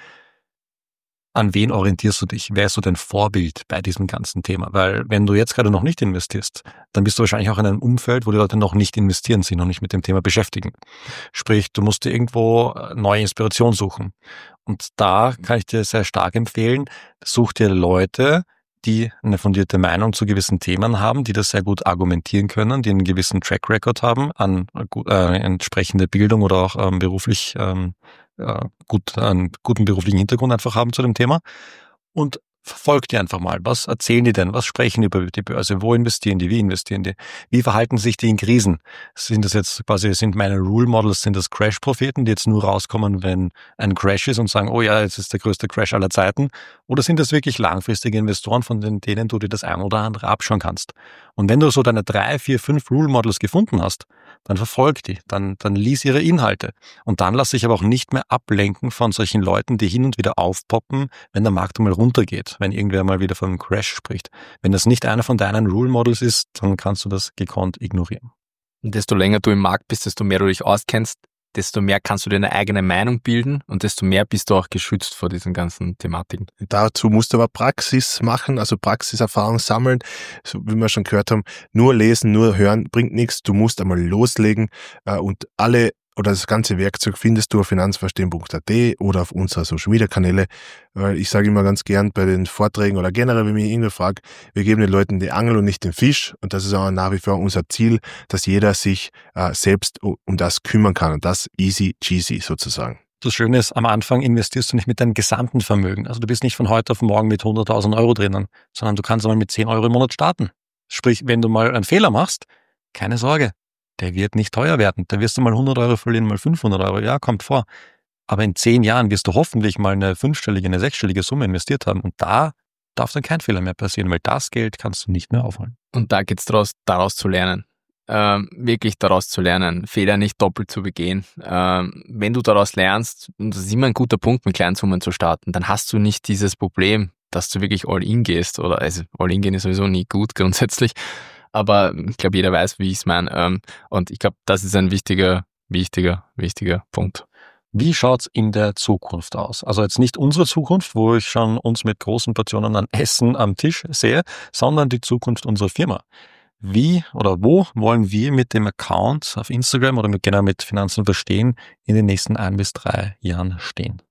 an wen orientierst du dich? Wer ist so dein Vorbild bei diesem ganzen Thema? Weil wenn du jetzt gerade noch nicht investierst, dann bist du wahrscheinlich auch in einem Umfeld, wo die Leute noch nicht investieren, sich noch nicht mit dem Thema beschäftigen. Sprich, du musst dir irgendwo neue Inspiration suchen. Und da kann ich dir sehr stark empfehlen, such dir Leute, die eine fundierte Meinung zu gewissen Themen haben, die das sehr gut argumentieren können, die einen gewissen Track Record haben an äh, entsprechende Bildung oder auch ähm, beruflich ähm, äh, gut, einen guten beruflichen Hintergrund einfach haben zu dem Thema und verfolgt die einfach mal. Was erzählen die denn? Was sprechen die über die Börse? Wo investieren die? Wie investieren die? Wie verhalten sich die in Krisen? Sind das jetzt quasi, sind meine Rule Models, sind das Crash-Propheten, die jetzt nur rauskommen, wenn ein Crash ist und sagen, oh ja, jetzt ist der größte Crash aller Zeiten? Oder sind das wirklich langfristige Investoren, von denen du dir das ein oder andere abschauen kannst? Und wenn du so deine drei, vier, fünf Rule Models gefunden hast, dann verfolg die, dann, dann lies ihre Inhalte. Und dann lass dich aber auch nicht mehr ablenken von solchen Leuten, die hin und wieder aufpoppen, wenn der Markt mal runtergeht, wenn irgendwer mal wieder von einem Crash spricht. Wenn das nicht einer von deinen Rule Models ist, dann kannst du das gekonnt ignorieren. Und desto länger du im Markt bist, desto mehr du dich auskennst, desto mehr kannst du dir eine eigene Meinung bilden und desto mehr bist du auch geschützt vor diesen ganzen Thematiken. Dazu musst du aber Praxis machen, also Praxiserfahrung sammeln, so wie wir schon gehört haben. Nur lesen, nur hören bringt nichts. Du musst einmal loslegen äh, und alle oder das ganze Werkzeug findest du auf finanzverstehen punkt a t oder auf unserer Social Media Kanäle, weil ich sage immer ganz gern bei den Vorträgen oder generell, wenn mich irgendwer fragt, wir geben den Leuten die Angel und nicht den Fisch und das ist auch nach wie vor unser Ziel, dass jeder sich äh, selbst um das kümmern kann und das easy cheesy sozusagen. Das Schöne ist, am Anfang investierst du nicht mit deinem gesamten Vermögen. Also du bist nicht von heute auf morgen mit hunderttausend Euro drinnen, sondern du kannst einmal mit zehn Euro im Monat starten. Sprich, wenn du mal einen Fehler machst, keine Sorge. Der wird nicht teuer werden. Da wirst du mal hundert Euro verlieren, mal fünfhundert Euro. Ja, kommt vor. Aber in zehn Jahren wirst du hoffentlich mal eine fünfstellige, eine sechsstellige Summe investiert haben. Und da darf dann kein Fehler mehr passieren, weil das Geld kannst du nicht mehr aufholen. Und da geht's daraus, daraus zu lernen. Ähm, wirklich daraus zu lernen. Fehler nicht doppelt zu begehen. Ähm, wenn du daraus lernst, und das ist immer ein guter Punkt, mit kleinen Summen zu starten, dann hast du nicht dieses Problem, dass du wirklich all in gehst. Oder also all in gehen ist sowieso nie gut grundsätzlich. Aber ich glaube, jeder weiß, wie ich es meine. Und ich glaube, das ist ein wichtiger, wichtiger, wichtiger Punkt. Wie schaut's in der Zukunft aus? Also jetzt nicht unsere Zukunft, wo ich schon uns mit großen Portionen an Essen am Tisch sehe, sondern die Zukunft unserer Firma. Wie oder wo wollen wir mit dem Account auf Instagram oder mit, genau mit Finanzen verstehen in den nächsten ein bis drei Jahren stehen?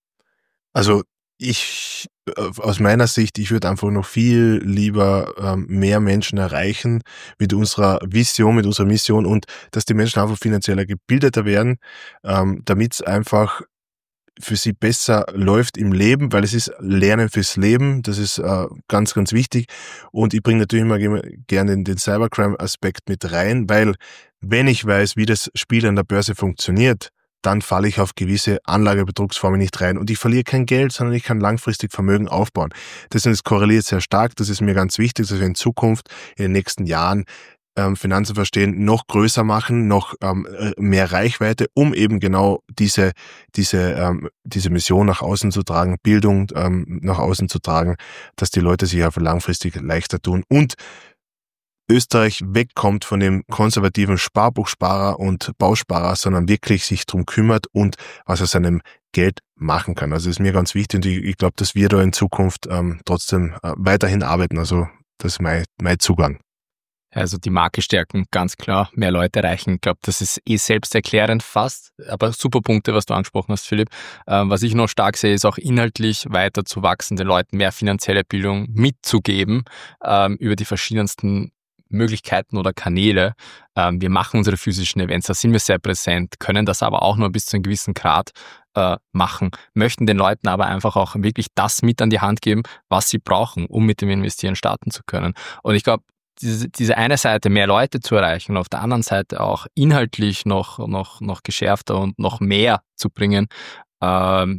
Also ich, aus meiner Sicht, ich würde einfach noch viel lieber ähm, mehr Menschen erreichen mit unserer Vision, mit unserer Mission und dass die Menschen einfach finanzieller gebildeter werden, ähm, damit es einfach für sie besser läuft im Leben, weil es ist Lernen fürs Leben, das ist äh, ganz, ganz wichtig und ich bringe natürlich immer gerne den Cybercrime-Aspekt mit rein, weil wenn ich weiß, wie das Spiel an der Börse funktioniert, dann falle ich auf gewisse Anlagebetrugsformen nicht rein und ich verliere kein Geld, sondern ich kann langfristig Vermögen aufbauen. Deswegen ist korreliert sehr stark, das ist mir ganz wichtig, dass wir in Zukunft, in den nächsten Jahren ähm, Finanzen verstehen, noch größer machen, noch ähm, mehr Reichweite, um eben genau diese diese ähm, diese Mission nach außen zu tragen, Bildung ähm, nach außen zu tragen, dass die Leute sich einfach langfristig leichter tun und Österreich wegkommt von dem konservativen Sparbuchsparer und Bausparer, sondern wirklich sich drum kümmert und was aus seinem Geld machen kann. Also das ist mir ganz wichtig und ich, ich glaube, dass wir da in Zukunft ähm, trotzdem äh, weiterhin arbeiten. Also das ist mein, mein Zugang. Also die Marke stärken, ganz klar, mehr Leute erreichen. Ich glaube, das ist eh selbsterklärend fast, aber super Punkte, was du angesprochen hast, Philipp. Ähm, was ich noch stark sehe, ist auch inhaltlich weiter zu wachsen, den Leuten mehr finanzielle Bildung mitzugeben ähm, über die verschiedensten Möglichkeiten oder Kanäle. Ähm, wir machen unsere physischen Events, da sind wir sehr präsent, können das aber auch nur bis zu einem gewissen Grad äh, machen, möchten den Leuten aber einfach auch wirklich das mit an die Hand geben, was sie brauchen, um mit dem Investieren starten zu können. Und ich glaube, diese, diese eine Seite, mehr Leute zu erreichen und auf der anderen Seite auch inhaltlich noch, noch, noch geschärfter und noch mehr zu bringen, ähm,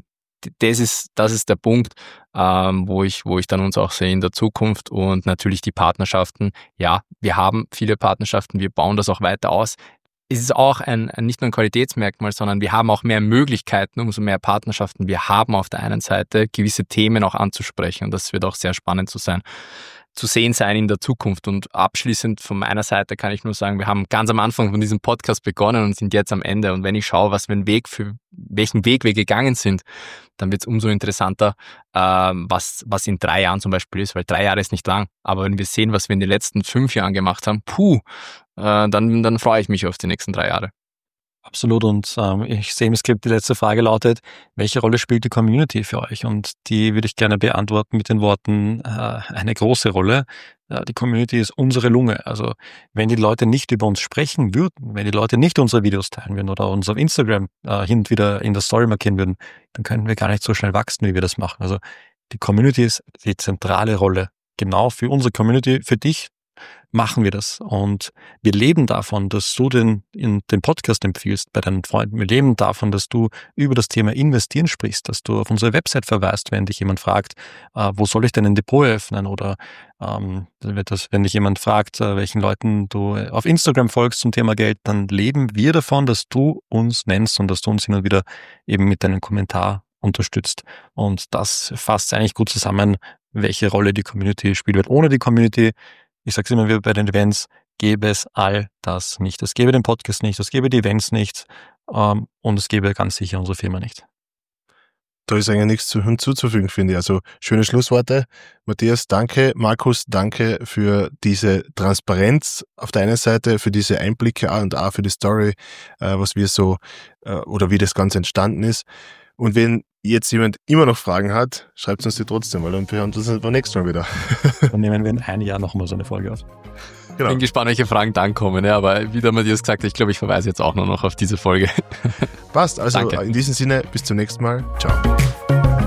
das ist, das ist der Punkt, ähm, wo ich, wo ich dann uns auch sehe in der Zukunft und natürlich die Partnerschaften. Ja, wir haben viele Partnerschaften, wir bauen das auch weiter aus. Es ist auch ein, ein nicht nur ein Qualitätsmerkmal, sondern wir haben auch mehr Möglichkeiten, umso mehr Partnerschaften wir haben auf der einen Seite, gewisse Themen auch anzusprechen. Und das wird auch sehr spannend zu sein, zu sehen sein in der Zukunft. Und abschließend von meiner Seite kann ich nur sagen, wir haben ganz am Anfang von diesem Podcast begonnen und sind jetzt am Ende. Und wenn ich schaue, was für einen Weg für welchen Weg wir gegangen sind, dann wird es umso interessanter, ähm, was, was in drei Jahren zum Beispiel ist, weil drei Jahre ist nicht lang. Aber wenn wir sehen, was wir in den letzten fünf Jahren gemacht haben, puh, äh, dann, dann freue ich mich auf die nächsten drei Jahre. Absolut. Und ähm, ich sehe im Skript, die letzte Frage lautet, welche Rolle spielt die Community für euch? Und die würde ich gerne beantworten mit den Worten, äh, eine große Rolle. Äh, die Community ist unsere Lunge. Also wenn die Leute nicht über uns sprechen würden, wenn die Leute nicht unsere Videos teilen würden oder uns auf Instagram äh, hin und wieder in der Story markieren würden, dann können wir gar nicht so schnell wachsen, wie wir das machen. Also die Community ist die zentrale Rolle. Genau für unsere Community, für dich, machen wir das. Und wir leben davon, dass du den, in, den Podcast empfiehlst bei deinen Freunden. Wir leben davon, dass du über das Thema Investieren sprichst, dass du auf unsere Website verweist, wenn dich jemand fragt, äh, wo soll ich denn ein Depot eröffnen? Oder ähm, das, wenn dich jemand fragt, äh, welchen Leuten du auf Instagram folgst zum Thema Geld, dann leben wir davon, dass du uns nennst und dass du uns hin und wieder eben mit deinem Kommentar unterstützt. Und das fasst eigentlich gut zusammen, welche Rolle die Community spielt. Weil ohne die Community, ich sage es immer wieder bei den Events, gäbe es all das nicht. Es gäbe den Podcast nicht, es gäbe die Events nicht ähm, und es gäbe ganz sicher unsere Firma nicht. Da ist eigentlich nichts hinzuzufügen, finde ich. Also schöne Schlussworte. Matthias, danke. Markus, danke für diese Transparenz auf der einen Seite, für diese Einblicke und auch für die Story, äh, was wir so äh, oder wie das Ganze entstanden ist. Und wenn jetzt jemand immer noch Fragen hat, schreibt uns die trotzdem, weil dann hören wir uns beim nächsten Mal wieder. Dann nehmen wir in einem Jahr nochmal so eine Folge auf. Genau. Bin gespannt, welche Fragen dann kommen, ja, aber wie der Matthias gesagt hat, ich glaube, ich verweise jetzt auch nur noch auf diese Folge. Passt, also Danke. In diesem Sinne, bis zum nächsten Mal. Ciao.